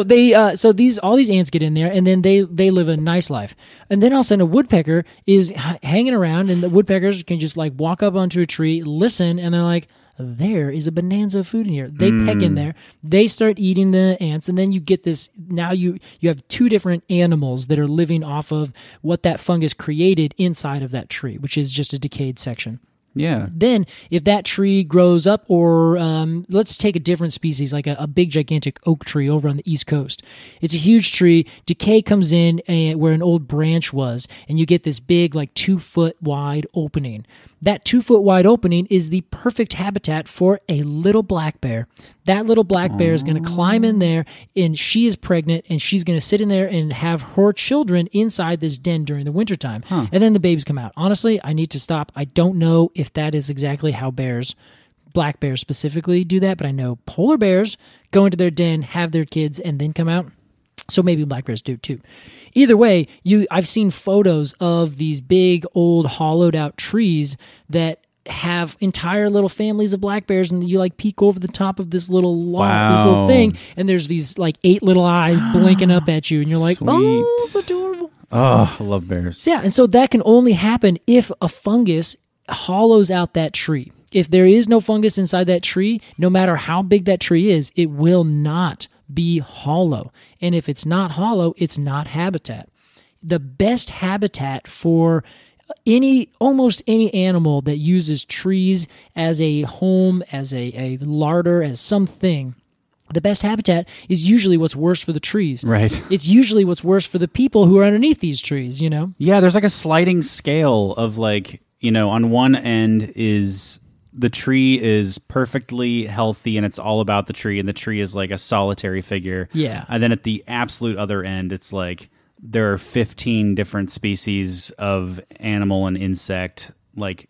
all these ants get in there, and then they live a nice life. And then all of a sudden, a woodpecker is hanging around, and the woodpeckers can just like walk up onto a tree, listen, and they're like, there is a bonanza of food in here. They peck in there. They start eating the ants, and then you get this. Now you have two different animals that are living off of what that fungus created inside of that tree, which is just a decayed section. Yeah. Then, if that tree grows up, or let's take a different species, like a big, gigantic oak tree over on the East Coast. It's a huge tree. Decay comes in where an old branch was, and you get this big, like 2-foot wide opening. That 2-foot wide opening is the perfect habitat for a little black bear. That little black bear is going to climb in there, and she is pregnant, and she's going to sit in there and have her children inside this den during the wintertime. And then the babies come out. Honestly, I need to stop. I don't know if that is exactly how black bears specifically do that, but I know polar bears go into their den, have their kids, and then come out. So maybe black bears do too. Either way, I've seen photos of these big, old, hollowed out trees that have entire little families of black bears, and you like peek over the top of this little log, this little thing, and there's these like 8 little eyes blinking up at you, and you're like, oh, it's adorable. Oh, I love bears. Yeah, and so that can only happen if a fungus hollows out that tree. If there is no fungus inside that tree, no matter how big that tree is, it will not be hollow. And if it's not hollow, it's not habitat. The best habitat for almost any animal that uses trees as a home, as a larder, as something, the best habitat is usually what's worse for the trees. Right. It's usually what's worse for the people who are underneath these trees, Yeah, there's like a sliding scale of like, on one end is the tree is perfectly healthy and it's all about the tree, and the tree is like a solitary figure. Yeah. And then at the absolute other end, it's like there are 15 different species of animal and insect, like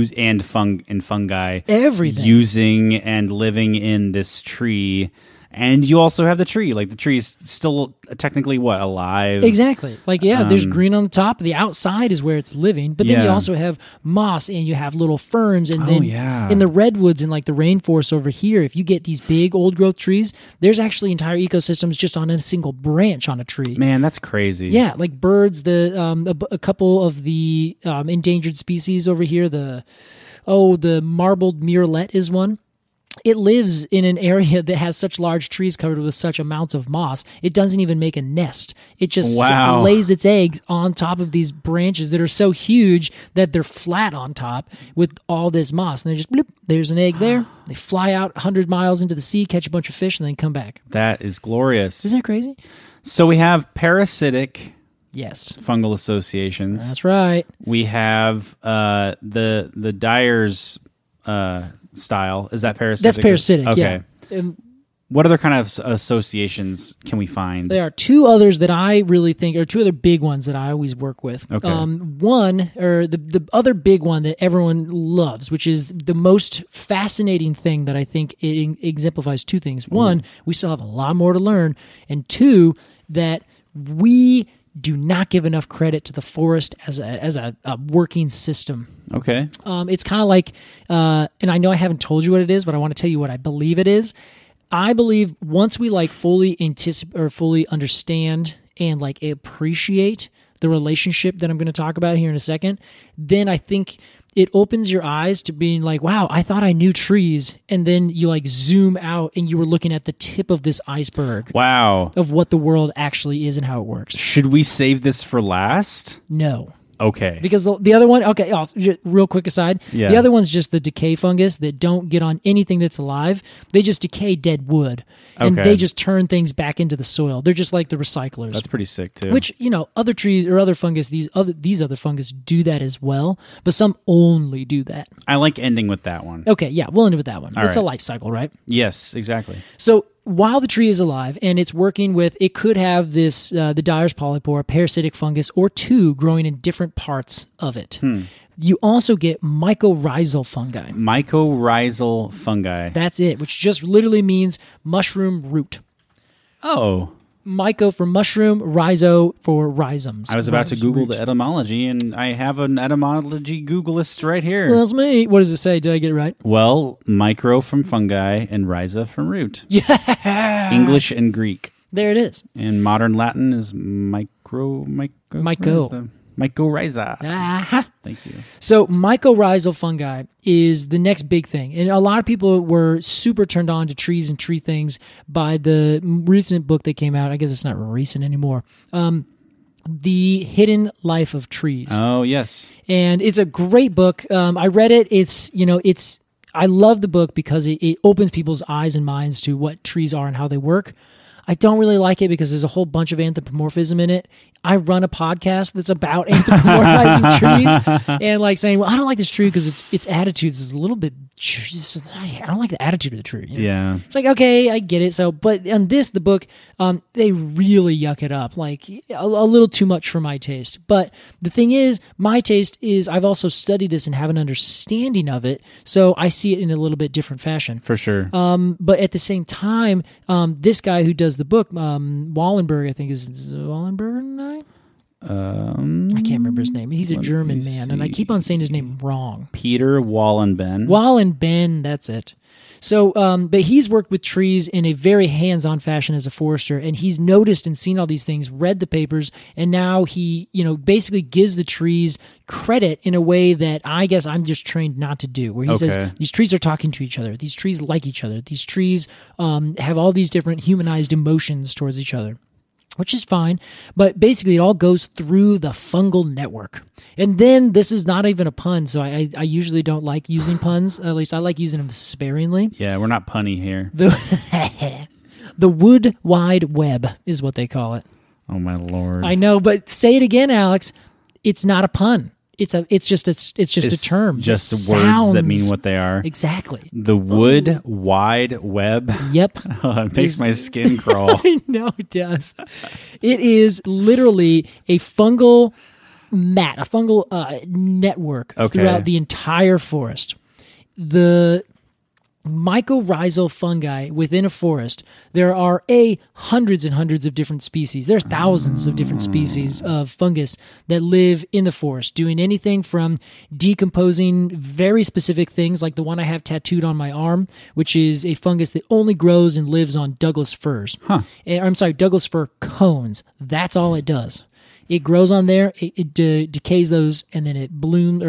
fungi, everything using and living in this tree. And you also have the tree. Like, the tree is still technically, alive? Exactly. Like, yeah, there's green on the top. The outside is where it's living. But then you also have moss, and you have little ferns. And then in the redwoods and, like, the rainforest over here, if you get these big old-growth trees, there's actually entire ecosystems just on a single branch on a tree. Man, that's crazy. Yeah, like birds, a couple of the endangered species over here, the marbled murrelet is one. it lives in an area that has such large trees covered with such amounts of moss. It doesn't even make a nest. It just Wow. lays its eggs on top of these branches that are so huge that they're flat on top with all this moss. And they just, bloop, there's an egg there. They fly out 100 miles into the sea, catch a bunch of fish, and then come back. That is glorious. Isn't that crazy? So we have parasitic Yes. fungal associations. That's right. We have the Dyer's style. Is that parasitic? That's parasitic, Okay. yeah. What other kind of associations can we find? There are two others that I really think are two other big ones that I always work with. Okay. One, or the other big one that everyone loves, which is the most fascinating thing that I think it exemplifies two things. One, we still have a lot more to learn. And two, that we do not give enough credit to the forest as a working system. Okay. It's kind of like, and I know I haven't told you what it is, but I want to tell you what I believe it is. I believe once we like fully anticipate or fully understand and like appreciate the relationship that I'm going to talk about here in a second, then I think it opens your eyes to being like, wow, I thought I knew trees. And then you like zoom out and you were looking at the tip of this iceberg Wow. of what the world actually is and how it works. Should we save this for last? No. Okay. Because the other one, okay, real quick aside, Yeah. the other one's just the decay fungus that don't get on anything that's alive. They just decay dead wood, and Okay. they just turn things back into the soil. They're just like the recyclers. That's pretty sick too. Which, other trees or other fungus, these other fungus do that as well, but some only do that. I like ending with that one. Okay, yeah, we'll end with that one. It's a right. life cycle, right? Yes, exactly. So while the tree is alive and it's working with, it could have this, the Dyer's polypore, parasitic fungus, or two growing in different parts of it. You also get mycorrhizal fungi. Mycorrhizal fungi. That's it, which just literally means mushroom root. Oh, Myco for mushroom, rhizo for rhizomes. I was about to Rhiz- Google root. the etymology, and I have an etymology Googleist right here. That's me. What does it say? Did I get it right? Well, micro from fungi and rhiza from root. Yeah. English and Greek. There it is. And modern Latin is mycorrhiza. Mycorrhiza. Aha. Thank you. So mycorrhizal fungi is the next big thing. And a lot of people were super turned on to trees and tree things by the recent book that came out. I guess it's not recent anymore. The Hidden Life of Trees. Oh, yes. And it's a great book. I read it. I love the book because it opens people's eyes and minds to what trees are and how they work. I don't really like it because there's a whole bunch of anthropomorphism in it. I run a podcast that's about anthropomorphizing trees and like saying, well, I don't like this tree because its attitudes is a little bit, I don't like the attitude of the tree. you know? Yeah. It's like, okay, I get it. So, but on the book, they really yuck it up, like a little too much for my taste. But the thing is, my taste is I've also studied this and have an understanding of it. So I see it in a little bit different fashion. For sure. But at the same time, this guy who does the book, Wallenberg, I think is Wallenberg. I can't remember his name. He's a German man, and I keep on saying his name wrong. Peter Wallenben. Wallenben, that's it. So, but he's worked with trees in a very hands-on fashion as a forester, and he's noticed and seen all these things, read the papers, and now he, basically gives the trees credit in a way that I guess I'm just trained not to do, where he says, these trees are talking to each other, these trees like each other, these trees have all these different humanized emotions towards each other. Which is fine, but basically it all goes through the fungal network. And then this is not even a pun, so I usually don't like using puns. At least I like using them sparingly. Yeah, we're not punny here. The Wood Wide Web is what they call it. Oh, my Lord. I know, but say it again, Alex. It's not a pun. It's just a term. Just It words that sounds- mean what they are. Exactly. The Wood Wide Web. Yep. It makes my skin crawl. I know it does. It is literally a fungal mat, a fungal network throughout the entire forest. The mycorrhizal fungi within a forest, there are hundreds and hundreds of different species. There's thousands of different species of fungus that live in the forest, doing anything from decomposing very specific things, like the one I have tattooed on my arm, which is a fungus that only grows and lives on Douglas firs. Douglas fir cones. That's all it does. It grows on there, it decays those, and then it blooms, or it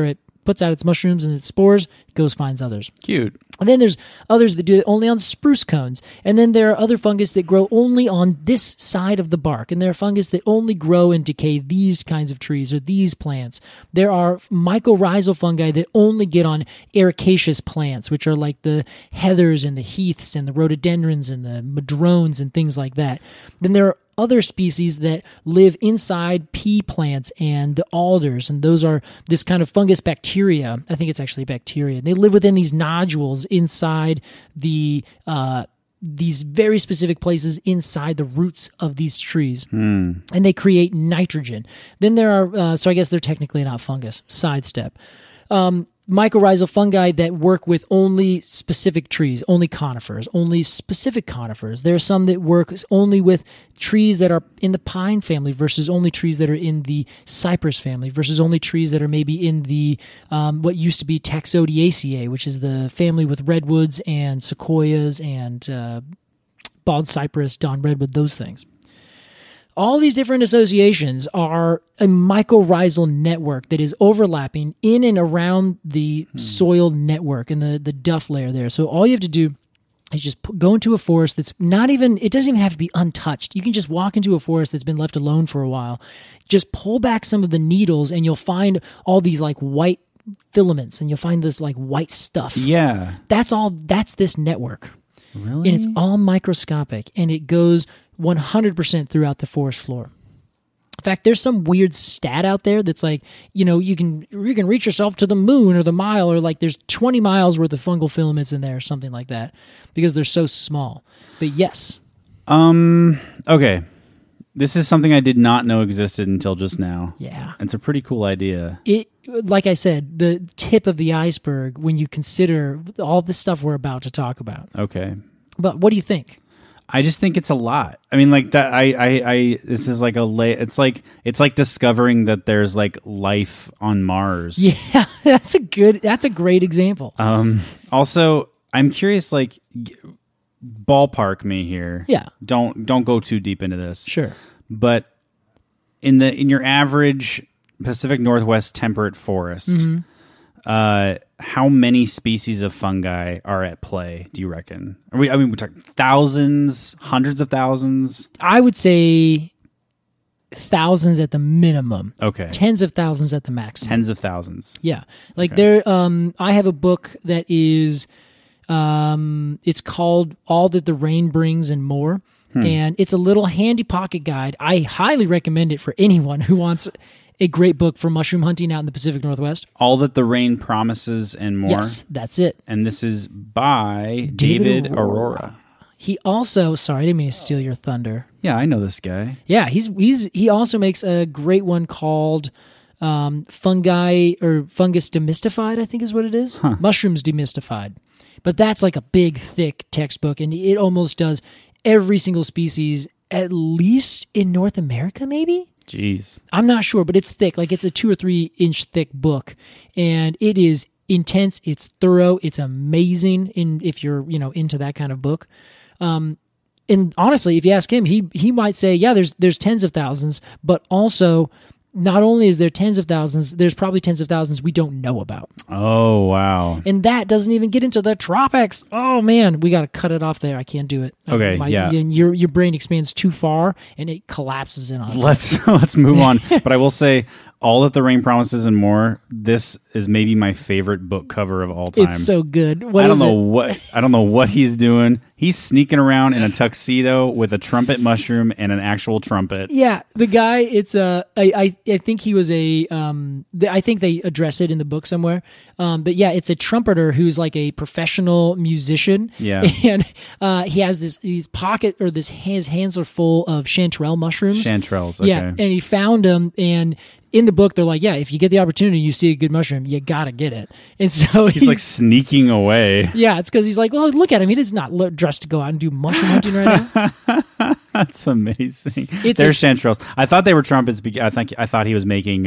puts out its mushrooms and its spores, goes finds others. Cute. And then there's others that do it only on spruce cones. And then there are other fungus that grow only on this side of the bark. And there are fungus that only grow and decay these kinds of trees or these plants. There are mycorrhizal fungi that only get on ericaceous plants, which are like the heathers and the heaths and the rhododendrons and the madrones and things like that. Then there are other species that live inside pea plants and the alders, and those are this kind of fungus bacteria. I think it's actually bacteria. They live within these nodules inside the these very specific places inside the roots of these trees, and they create nitrogen. Then there are so I guess they're technically not fungus. Sidestep. Mycorrhizal fungi that work with only specific trees, only conifers, only specific conifers. There are some that work only with trees that are in the pine family versus only trees that are in the cypress family versus only trees that are maybe in the what used to be Taxodiaceae, which is the family with redwoods and sequoias and bald cypress, Don redwood, those things. All these different associations are a mycorrhizal network that is overlapping in and around the soil network and the duff layer there. So all you have to do is just go into a forest that's not even, it doesn't even have to be untouched. You can just walk into a forest that's been left alone for a while. Just pull back some of the needles and you'll find all these like white filaments and you'll find this like white stuff. Yeah. That's this network. Really? And it's all microscopic and it goes 100% throughout the forest floor. In fact, there's some weird stat out there that's like, you can reach yourself to the moon or the mile, or like there's 20 miles worth of fungal filaments in there or something like that because they're so small. But yes. Okay. This is something I did not know existed until just now. Yeah. It's a pretty cool idea. Like I said, the tip of the iceberg when you consider all the stuff we're about to talk about. Okay. But what do you think? I just think it's a lot. I mean, like that. This is like it's like discovering that there's like life on Mars. Yeah, that's a great example. Also, I'm curious. Like, ballpark me here. Yeah. Don't go too deep into this. Sure. But in your average Pacific Northwest temperate forest, how many species of fungi are at play, do you reckon? We're talking thousands, hundreds of thousands? I would say thousands at the minimum. Okay. Tens of thousands at the maximum. Tens of thousands. Yeah. Like there I have a book that is it's called All That the Rain Brings and More. And it's a little handy pocket guide. I highly recommend it for anyone who wants a great book for mushroom hunting out in the Pacific Northwest. All That the Rain Promises and More. Yes, that's it. And this is by David Aurora. He also, sorry, I didn't mean to steal your thunder. Yeah, I know this guy. Yeah, he also makes a great one called Fungi or Fungus Demystified, I think is what it is. Mushrooms Demystified. But that's like a big, thick textbook, and it almost does every single species, at least in North America, maybe? Jeez. I'm not sure, but it's thick. Like it's a 2 or 3 inch thick book, and it is intense. It's thorough. It's amazing. If you're into that kind of book, and honestly, if you ask him, he might say, yeah, there's tens of thousands, but also not only is there tens of thousands, there's probably tens of thousands we don't know about. Oh, wow. And that doesn't even get into the tropics. Oh, man, we got to cut it off there. I can't do it. Okay, yeah. Your brain expands too far, and it collapses in on itself. Let's move on. But I will say, All That the Rain Promises and More, this is maybe my favorite book cover of all time. It's so good. I don't know what he's doing. He's sneaking around in a tuxedo with a trumpet mushroom and an actual trumpet. Yeah, the guy. It's I think he was I think they address it in the book somewhere. But yeah, it's a trumpeter who's like a professional musician. Yeah, and he has his pocket or his hands are full of chanterelle mushrooms. Chanterelles. Okay. Yeah, and he found them and. In the book, they're like, yeah, if you get the opportunity, you see a good mushroom, you gotta get it. And so he's like sneaking away. Yeah, it's because he's like, well, look at him. He does not dressed to go out and do mushroom hunting right now. That's amazing. They're chanterelles. I thought they were trumpets. I thought he was making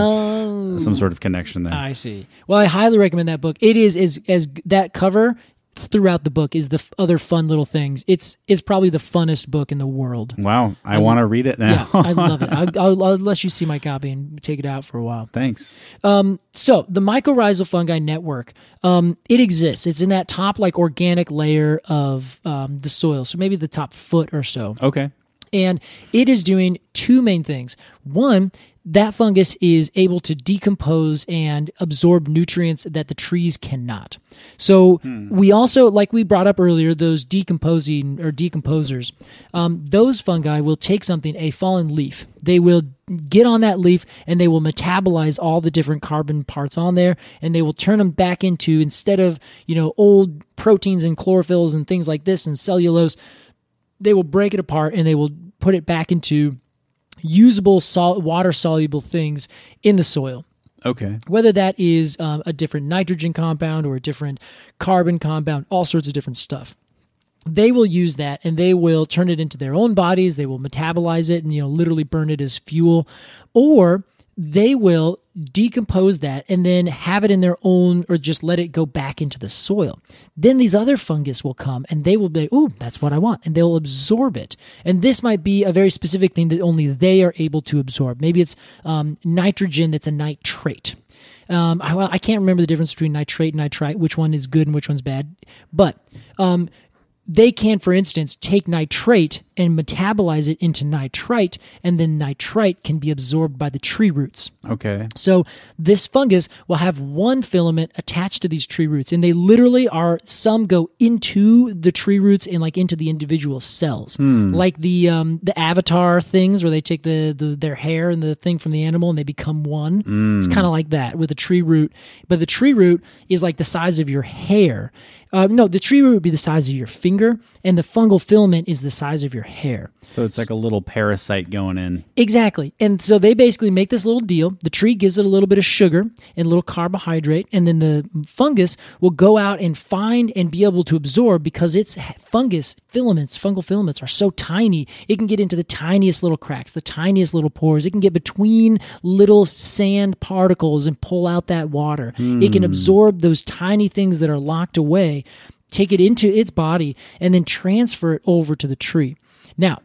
some sort of connection there. I see. Well, I highly recommend that book. It is as that cover throughout the book is the other fun little things. It's probably the funnest book in the world. Wow, I want to read it now. Yeah, I love it. I'll let you see my copy and take it out for a while. Thanks. So the mycorrhizal fungi network, it exists. It's in that top like organic layer of the soil, so maybe the top foot or so. Okay. And it is doing two main things. One, that fungus is able to decompose and absorb nutrients that the trees cannot. So we also, like we brought up earlier, those decomposing or decomposers, those fungi will take something, a fallen leaf. They will get on that leaf and they will metabolize all the different carbon parts on there, and they will turn them back into, instead of, old proteins and chlorophylls and things like this and cellulose, they will break it apart and they will put it back into usable water-soluble things in the soil. Okay. Whether that is a different nitrogen compound or a different carbon compound, all sorts of different stuff. They will use that and they will turn it into their own bodies. They will metabolize it and literally burn it as fuel, or they will decompose that and then have it in their own, or just let it go back into the soil. Then these other fungus will come and they will be, ooh, that's what I want. And they'll absorb it. And this might be a very specific thing that only they are able to absorb. Maybe it's nitrogen that's a nitrate. I can't remember the difference between nitrate and nitrite, which one is good and which one's bad. But they can, for instance, take nitrate and metabolize it into nitrite, and then nitrite can be absorbed by the tree roots. Okay. So this fungus will have one filament attached to these tree roots, and they literally are, some go into the tree roots and like into the individual cells. Like the Avatar things where they take their hair and the thing from the animal and they become one. It's kind of like that with a tree root, but the tree root is like the size of your hair. No, the tree root would be the size of your finger, and the fungal filament is the size of your hair. So it's like a little parasite going in. Exactly. And so they basically make this little deal. The tree gives it a little bit of sugar and a little carbohydrate, and then the fungus will go out and find and be able to absorb, because its fungal filaments are so tiny, it can get into the tiniest little cracks, the tiniest little pores. It can get between little sand particles and pull out that water. It can absorb those tiny things that are locked away, take it into its body, and then transfer it over to the tree. Now,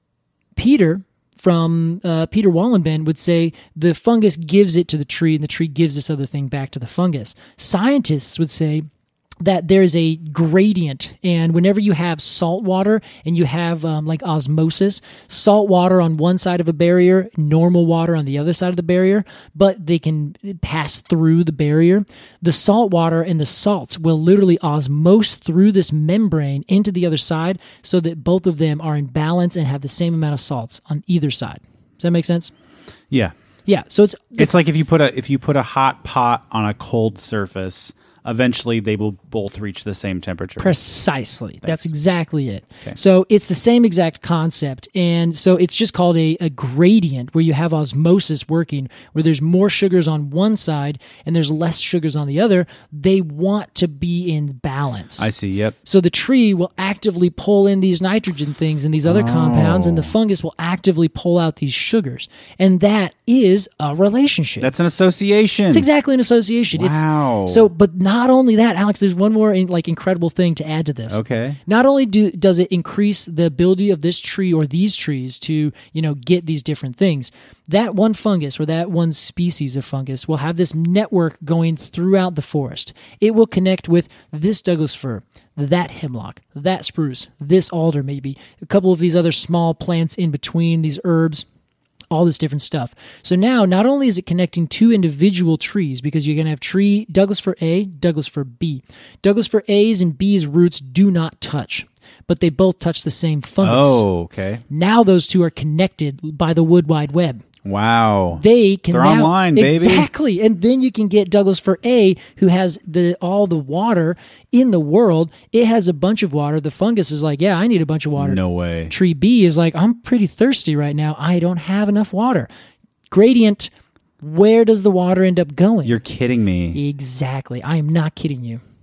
Peter from Peter Wallenben would say the fungus gives it to the tree, and the tree gives this other thing back to the fungus. Scientists would say that there's a gradient, and whenever you have salt water and you have like osmosis, salt water on one side of a barrier, normal water on the other side of the barrier, but they can pass through the barrier, the salt water and the salts will literally osmose through this membrane into the other side, so that both of them are in balance and have the same amount of salts on either side. Does that make sense? Yeah. Yeah. So it's like if you put a hot pot on a cold surface, eventually they will both reach the same temperature. Precisely. Thanks. That's exactly it. Okay. So it's the same exact concept. And so it's just called a gradient, where you have osmosis working, where there's more sugars on one side and there's less sugars on the other. They want to be in balance. I see, yep. So the tree will actively pull in these nitrogen things and these other compounds, and the fungus will actively pull out these sugars. And that is a relationship. That's an association. It's exactly an association. Wow. But not only that, Alex, there's one more incredible thing to add to this. Okay. Not only does it increase the ability of this tree or these trees to, get these different things, that one fungus or that one species of fungus will have this network going throughout the forest. It will connect with this Douglas fir, that hemlock, that spruce, this alder maybe, a couple of these other small plants in between, these herbs, all this different stuff. So now, not only is it connecting two individual trees, because you're going to have tree Douglas fir A, Douglas fir B. Douglas fir A's and B's roots do not touch, but they both touch the same fungus. Oh, okay. Now those two are connected by the Wood Wide Web. Wow. They're online, baby. Exactly. And then you can get Douglas fir A, who has all the water in the world. It has a bunch of water. The fungus is like, yeah, I need a bunch of water. No way. Tree B is like, I'm pretty thirsty right now. I don't have enough water. Gradient, where does the water end up going? You're kidding me. Exactly. I am not kidding you.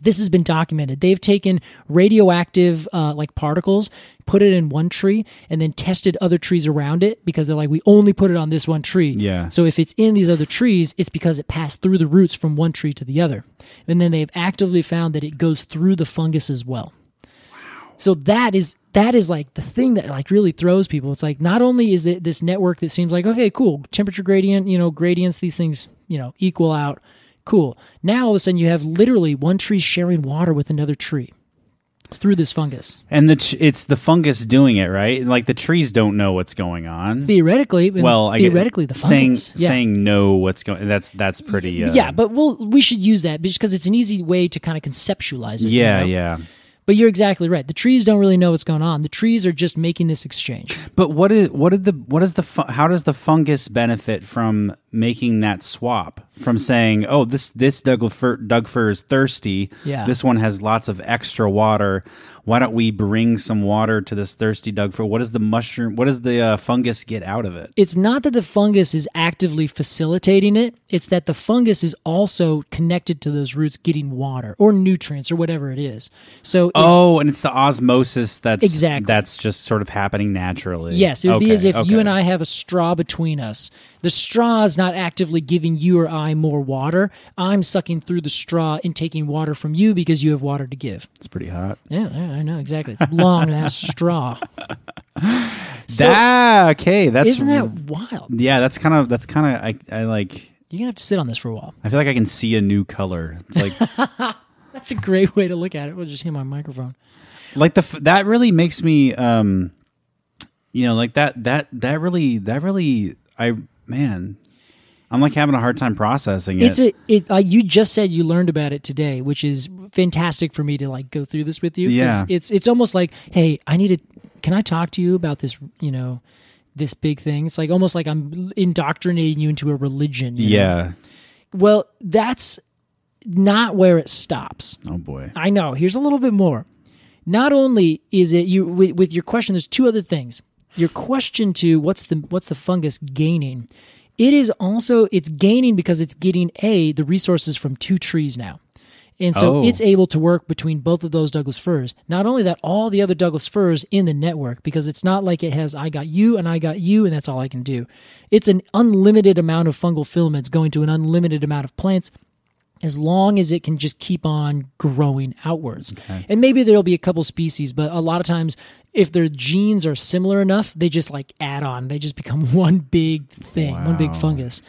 This has been documented. They've taken radioactive like particles, put it in one tree, and then tested other trees around it because they're like, we only put it on this one tree. Yeah. So if it's in these other trees, it's because it passed through the roots from one tree to the other. And then they've actively found that it goes through the fungus as well. Wow. So that is like the thing that like really throws people. It's like, not only is it this network that seems like, okay, cool, temperature gradient, gradients, these things, equal out. Cool. Now all of a sudden you have literally one tree sharing water with another tree through this fungus. And it's the fungus doing it, right? Like the trees don't know what's going on. Theoretically, the fungus. Saying no what's going. That's pretty. Yeah, but we should use that because it's an easy way to kind of conceptualize it. Yeah. But you're exactly right. The trees don't really know what's going on. The trees are just making this exchange. But how does the fungus benefit from making that swap? From saying, oh, this Doug fir is thirsty. Yeah. This one has lots of extra water. Why don't we bring some water to this thirsty Doug fir? What does the fungus get out of it? It's not that the fungus is actively facilitating it. It's that the fungus is also connected to those roots getting water or nutrients or whatever it is. So and it's the osmosis that's just sort of happening naturally. Yes, it would be as if you and I have a straw between us. The straw is not actively giving you or I more water. I'm sucking through the straw and taking water from you because you have water to give. It's pretty hot. Yeah, I know, exactly. It's long ass straw. Isn't that wild? Yeah, that's kind of I like. You're gonna have to sit on this for a while. I feel like I can see a new color. It's like that's a great way to look at it. We'll just hit my microphone. Like that really makes me, like that really. I'm like having a hard time processing it. You just said you learned about it today, which is fantastic for me to like go through this with you. Yeah. It's almost like, hey, can I talk to you about this, this big thing? It's like almost like I'm indoctrinating you into a religion. Yeah. Well, that's not where it stops. Oh boy. I know. Here's a little bit more. Not only is it with your question, there's two other things. Your question to what's the fungus gaining? It's gaining because it's getting the resources from two trees now. And so it's able to work between both of those Douglas firs. Not only that, all the other Douglas firs in the network, because it's not like it has I got you and that's all I can do. It's an unlimited amount of fungal filaments going to an unlimited amount of plants, as long as it can just keep on growing outwards. Okay. And maybe there'll be a couple species, but a lot of times if their genes are similar enough, they just like add on. They just become one big thing, one big fungus.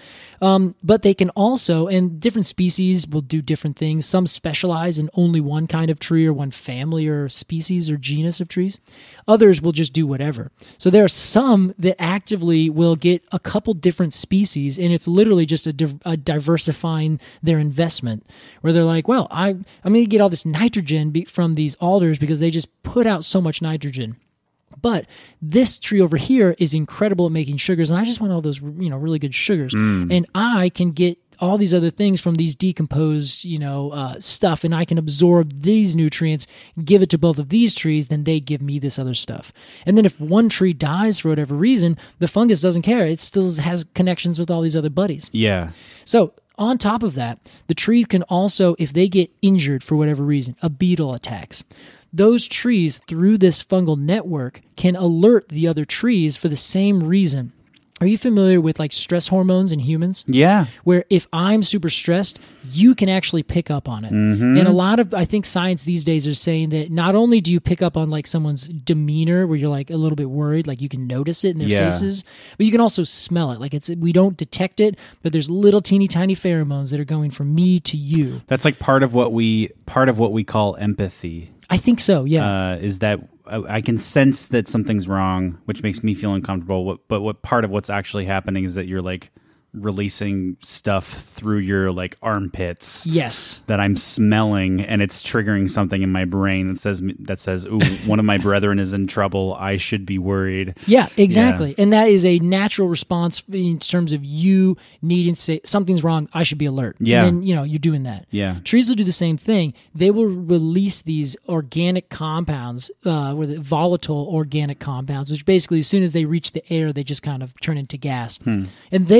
But they can also, and different species will do different things. Some specialize in only one kind of tree or one family or species or genus of trees. Others will just do whatever. So there are some that actively will get a couple different species, and it's literally just a diversifying their investment, where they're like, well, I'm going to get all this nitrogen from these alders because they just put out so much nitrogen. But this tree over here is incredible at making sugars, and I just want all those, really good sugars. And I can get all these other things from these decomposed, stuff, and I can absorb these nutrients, give it to both of these trees, then they give me this other stuff. And then if one tree dies for whatever reason, the fungus doesn't care. It still has connections with all these other buddies. Yeah. So on top of that, the trees can also, if they get injured for whatever reason, a beetle attacks, those trees through this fungal network can alert the other trees for the same reason. Are you familiar with like stress hormones in humans? Yeah. Where if I'm super stressed, you can actually pick up on it. Mm-hmm. And a lot of, I think science these days is saying that not only do you pick up on like someone's demeanor where you're like a little bit worried, like you can notice it in their faces, but you can also smell it. Like we don't detect it, but there's little teeny tiny pheromones that are going from me to you. That's like part of what we call empathy. I think so, yeah. Is that I can sense that something's wrong, which makes me feel uncomfortable. But what part of what's actually happening is that you're like releasing stuff through your like armpits. Yes. That I'm smelling, and it's triggering something in my brain that says, "Ooh, one of my brethren is in trouble. I should be worried." Yeah, exactly. Yeah. And that is a natural response in terms of you needing to say something's wrong. I should be alert. Yeah. And then, you're doing that. Yeah. Trees will do the same thing. They will release these organic compounds, volatile organic compounds, which basically as soon as they reach the air, they just kind of turn into gas. And they will float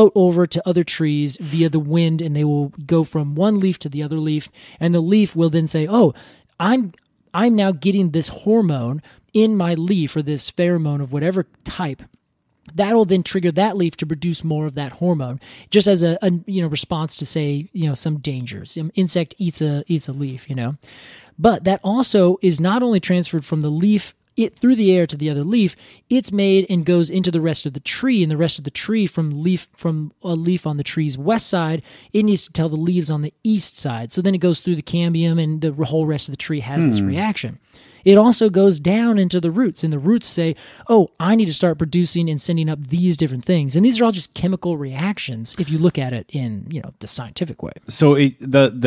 float over to other trees via the wind, and they will go from one leaf to the other leaf, and the leaf will then say, oh, I'm now getting this hormone in my leaf, or this pheromone of whatever type. That will then trigger that leaf to produce more of that hormone, just as a response to, say, some dangers. Some insect eats a leaf, But that also is not only transferred from the leaf through the air to the other leaf, it's made and goes into the rest of the tree, and the rest of the tree from a leaf on the tree's west side, it needs to tell the leaves on the east side. So then it goes through the cambium, and the whole rest of the tree has this reaction. It also goes down into the roots, and the roots say, oh, I need to start producing and sending up these different things. And these are all just chemical reactions if you look at it in, the scientific way. So okay,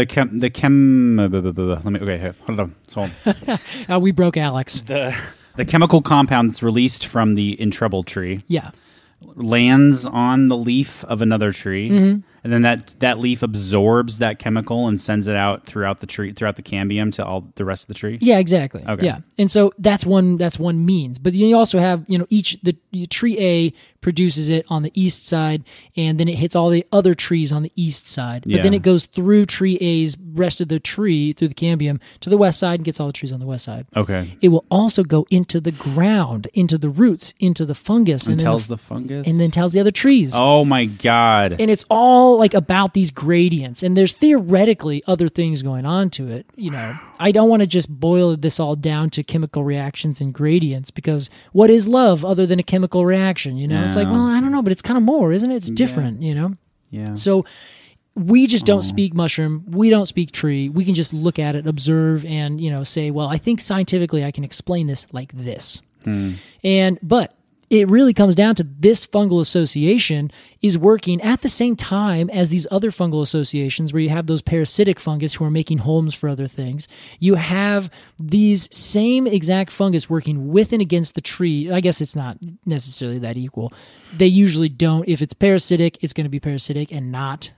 hold on. So we broke Alex. The chemical compound that's released from the in trouble tree, yeah, lands on the leaf of another tree, mm-hmm. and then that leaf absorbs that chemical and sends it out throughout the cambium to all the rest of the tree. Yeah, exactly. Okay. Yeah, and so that's one means. But you also have the tree A produces it on the east side, and then it hits all the other trees on the east side. But then it goes through tree A's rest of the tree through the cambium to the west side and gets all the trees on the west side. Okay. It will also go into the ground, into the roots, into the fungus, and tells the fungus, and then tells the other trees. Oh my God! And it's all like about these gradients, and there's theoretically other things going on to it. I don't want to just boil this all down to chemical reactions and gradients, because what is love other than a chemical reaction? It's like, well, I don't know, but it's kind of more, isn't it? It's different, Yeah. So we just don't speak mushroom. We don't speak tree. We can just look at it, observe, and, say, well, I think scientifically I can explain this like this. But it really comes down to this fungal association is working at the same time as these other fungal associations, where you have those parasitic fungus who are making homes for other things. You have these same exact fungus working with and against the tree. I guess it's not necessarily that equal. They usually don't. If it's parasitic, it's going to be parasitic and not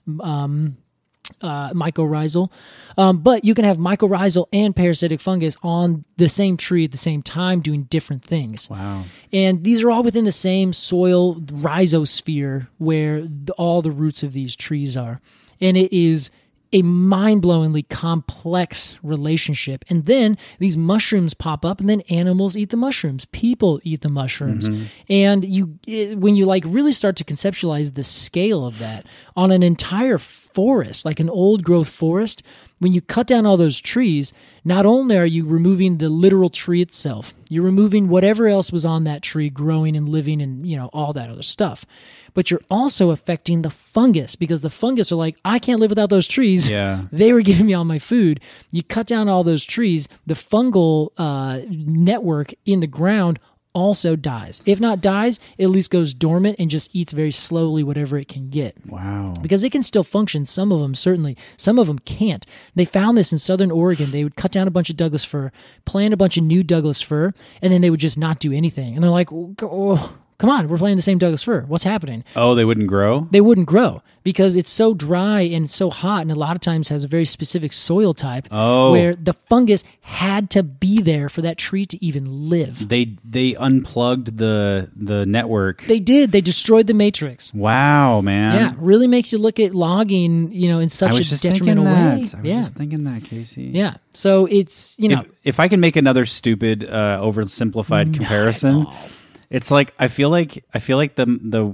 mycorrhizal. But you can have mycorrhizal and parasitic fungus on the same tree at the same time doing different things. Wow. And these are all within the same soil rhizosphere where all the roots of these trees are. And it is a mind-blowingly complex relationship. And then these mushrooms pop up, and then animals eat the mushrooms. People eat the mushrooms. Mm-hmm. And when you really start to conceptualize the scale of that on an entire forest, like an old growth forest, when you cut down all those trees, not only are you removing the literal tree itself, you're removing whatever else was on that tree growing and living and, all that other stuff. But you're also affecting the fungus, because the fungus are like, I can't live without those trees. Yeah. They were giving me all my food. You cut down all those trees, the fungal network in the ground also dies. If not dies, it at least goes dormant and just eats very slowly whatever it can get. Wow. Because it can still function. Some of them, certainly. Some of them can't. They found this in Southern Oregon. They would cut down a bunch of Douglas fir, plant a bunch of new Douglas fir, and then they would just not do anything. And they're like, oh, come on, we're planting the same Douglas fir. What's happening? Oh, they wouldn't grow? They wouldn't grow because it's so dry and so hot, and a lot of times has a very specific soil type where the fungus had to be there for that tree to even live. They unplugged the network. They did. They destroyed the matrix. Wow, man. Yeah, really makes you look at logging, in such a detrimental way. I was just thinking that, Casey. Yeah. So it's, If I can make another stupid, oversimplified comparison, it's like I feel like the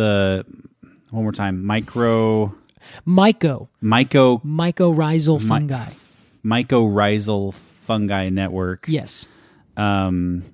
one more time mycorrhizal fungi. Mycorrhizal fungi network. Yes. The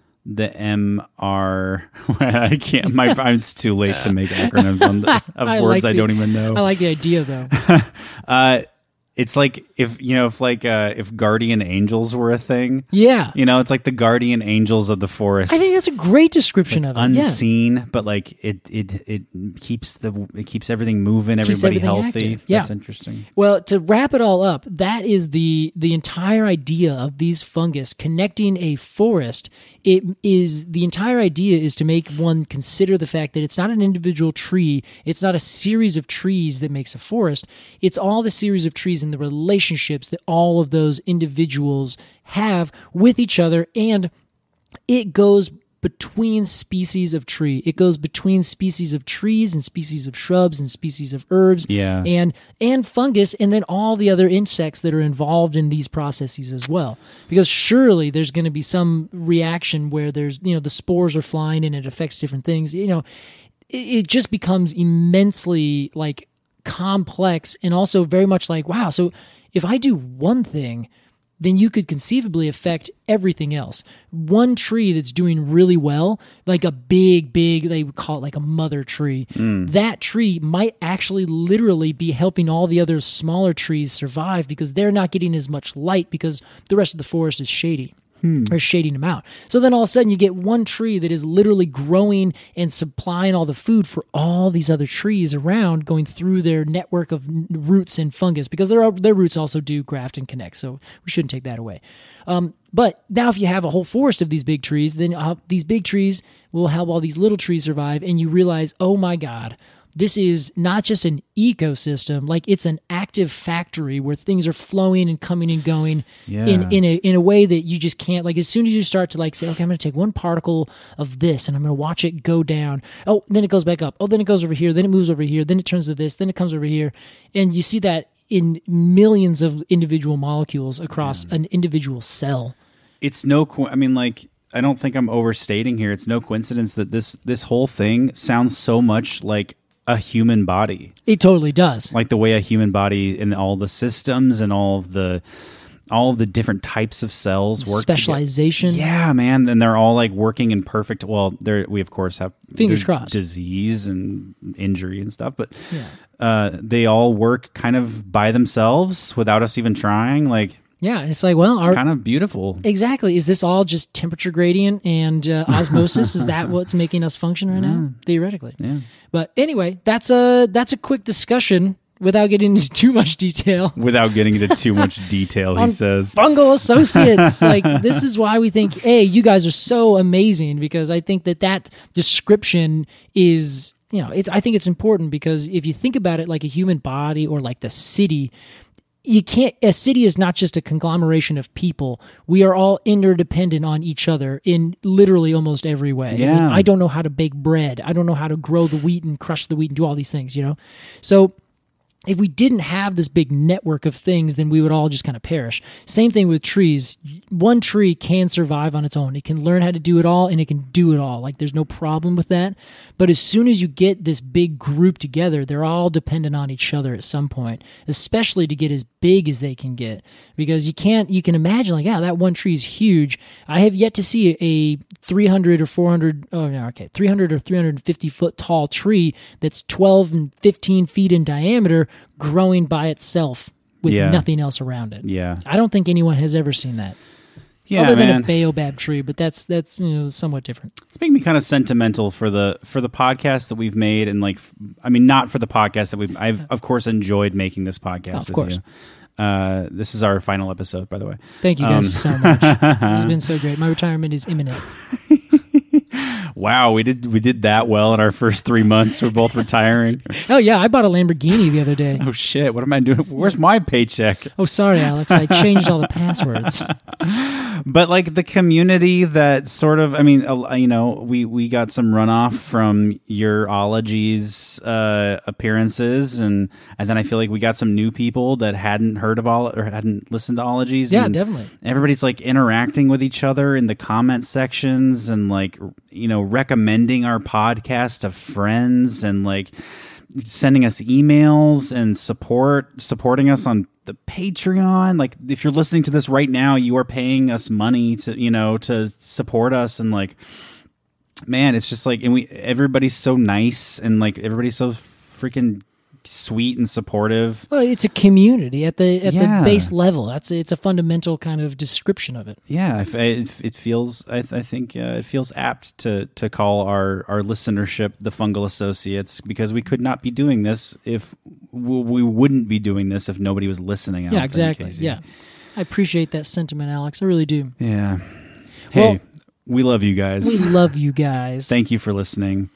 MR. I can't. It's too late to make acronyms of words I don't even know. I like the idea though. It's like if guardian angels were a thing. Yeah. It's like the guardian angels of the forest. I think that's a great description of it. Unseen, but it keeps everything moving, everybody healthy. Active. Yeah. That's interesting. Well, to wrap it all up, that is the entire idea of these fungus connecting a forest. The entire idea is to make one consider the fact that it's not an individual tree, it's not a series of trees that makes a forest, it's all the series of trees and the relationships that all of those individuals have with each other, and it goes between species of tree. It goes between species of trees and species of shrubs and species of herbs and fungus, and then all the other insects that are involved in these processes as well. Because surely there's going to be some reaction where there's, the spores are flying and it affects different things. It just becomes immensely like complex, and also very much like, wow, so if I do one thing, then you could conceivably affect everything else. One tree that's doing really well, like a big, they would call it like a mother tree, that tree might actually literally be helping all the other smaller trees survive because they're not getting as much light because the rest of the forest is shady. Or shading them out. So then all of a sudden you get one tree that is literally growing and supplying all the food for all these other trees around, going through their network of roots and fungus, because their roots also do graft and connect, so we shouldn't take that away. But now if you have a whole forest of these big trees, then these big trees will help all these little trees survive, and you realize, oh my God, this is not just an ecosystem, like it's an active factory where things are flowing and coming and going in a way that you just can't, like as soon as you start to like say, okay, I'm going to take one particle of this and I'm going to watch it go down. Oh, then it goes back up. Oh, then it goes over here. Then it moves over here. Then it turns to this. Then it comes over here. And you see that in millions of individual molecules across an individual cell. It's I don't think I'm overstating here. It's no coincidence that this whole thing sounds so much like a human body. It totally does. Like the way a human body and all the systems and all of the different types of cells work specialization. Together. Yeah, man. And they're all like working in perfect. Well, we of course have fingers crossed disease and injury and stuff, but they all work kind of by themselves without us even trying. Like, yeah, it's like, well, it's kind of beautiful. Exactly. Is this all just temperature gradient and osmosis? Is that what's making us function right now? Theoretically. Yeah. But anyway, that's a quick discussion without getting into too much detail. Without getting into too much detail, he says. Fungal associates. Like, this is why we think, hey, you guys are so amazing, because I think that description is, I think it's important, because if you think about it like a human body or like the city, a city is not just a conglomeration of people. We are all interdependent on each other in literally almost every way. Yeah. I mean, I don't know how to bake bread. I don't know how to grow the wheat and crush the wheat and do all these things, So if we didn't have this big network of things, then we would all just kind of perish. Same thing with trees. One tree can survive on its own. It can learn how to do it all, and it can do it all. Like, there's no problem with that. But as soon as you get this big group together, they're all dependent on each other at some point, especially to get as big as they can get. Because you can imagine, like, that one tree is huge. I have yet to see a 300 or 350 foot tall tree that's 12 and 15 feet in diameter growing by itself with nothing else around it. Yeah. I don't think anyone has ever seen that. Yeah, other than a baobab tree, but that's somewhat different. It's making me kind of sentimental for the podcast that we've made, and not for the podcast that I've of course enjoyed making this podcast with you. This is our final episode, by the way. Thank you guys so much. This has been so great. My retirement is imminent. Wow, we did that well in our first 3 months. We're both retiring. Oh yeah, I bought a Lamborghini the other day. Oh shit, what am I doing? Where's my paycheck? Oh, sorry, Alex. I changed all the passwords. But like the community that sort of, we got some runoff from your Ologies appearances, and then I feel like we got some new people that hadn't heard of hadn't listened to Ologies. Yeah, definitely. Everybody's like interacting with each other in the comment sections, and like, recommending our podcast to friends, and like sending us emails and supporting us on the Patreon. Like, if you're listening to this right now, you are paying us money to support us, and like, man, it's just like, and everybody's so nice, and like everybody's so freaking sweet and supportive. Well, it's a community at the base level. It's a fundamental kind of description of it. Yeah, it feels. I think it feels apt to call our listenership the Fungal Associates, because we could not be doing this if we wouldn't be doing this if nobody was listening. Yeah, exactly. Yeah, I appreciate that sentiment, Alex. I really do. Yeah. Hey, we love you guys. We love you guys. Thank you for listening.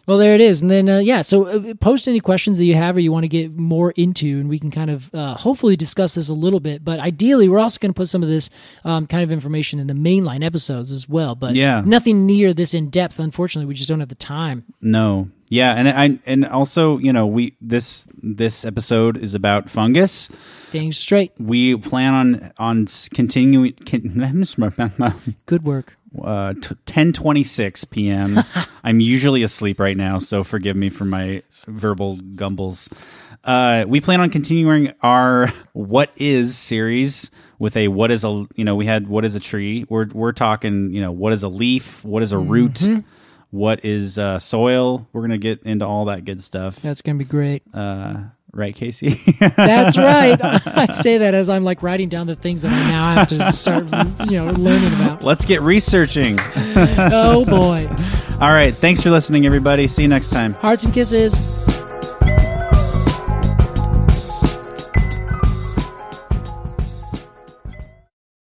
Well, there it is. And then, so post any questions that you have or you want to get more into, and we can kind of hopefully discuss this a little bit. But ideally, we're also going to put some of this kind of information in the mainline episodes as well. But nothing near this in depth. Unfortunately, we just don't have the time. No. Yeah, and also, this episode is about fungus. Dang straight. We plan on continuing. Good work. 10:26 p.m. I'm usually asleep right now, so forgive me for my verbal gumbles. We plan on continuing our What Is series with a what is a we had what is a tree. We're talking what is a leaf, what is a root, what is soil. We're gonna get into all that good stuff. That's gonna be great. Right, Casey? That's right. I say that as I'm like writing down the things that I now have to start, learning about. Let's get researching. Oh boy. All right. Thanks for listening, everybody. See you next time. Hearts and kisses.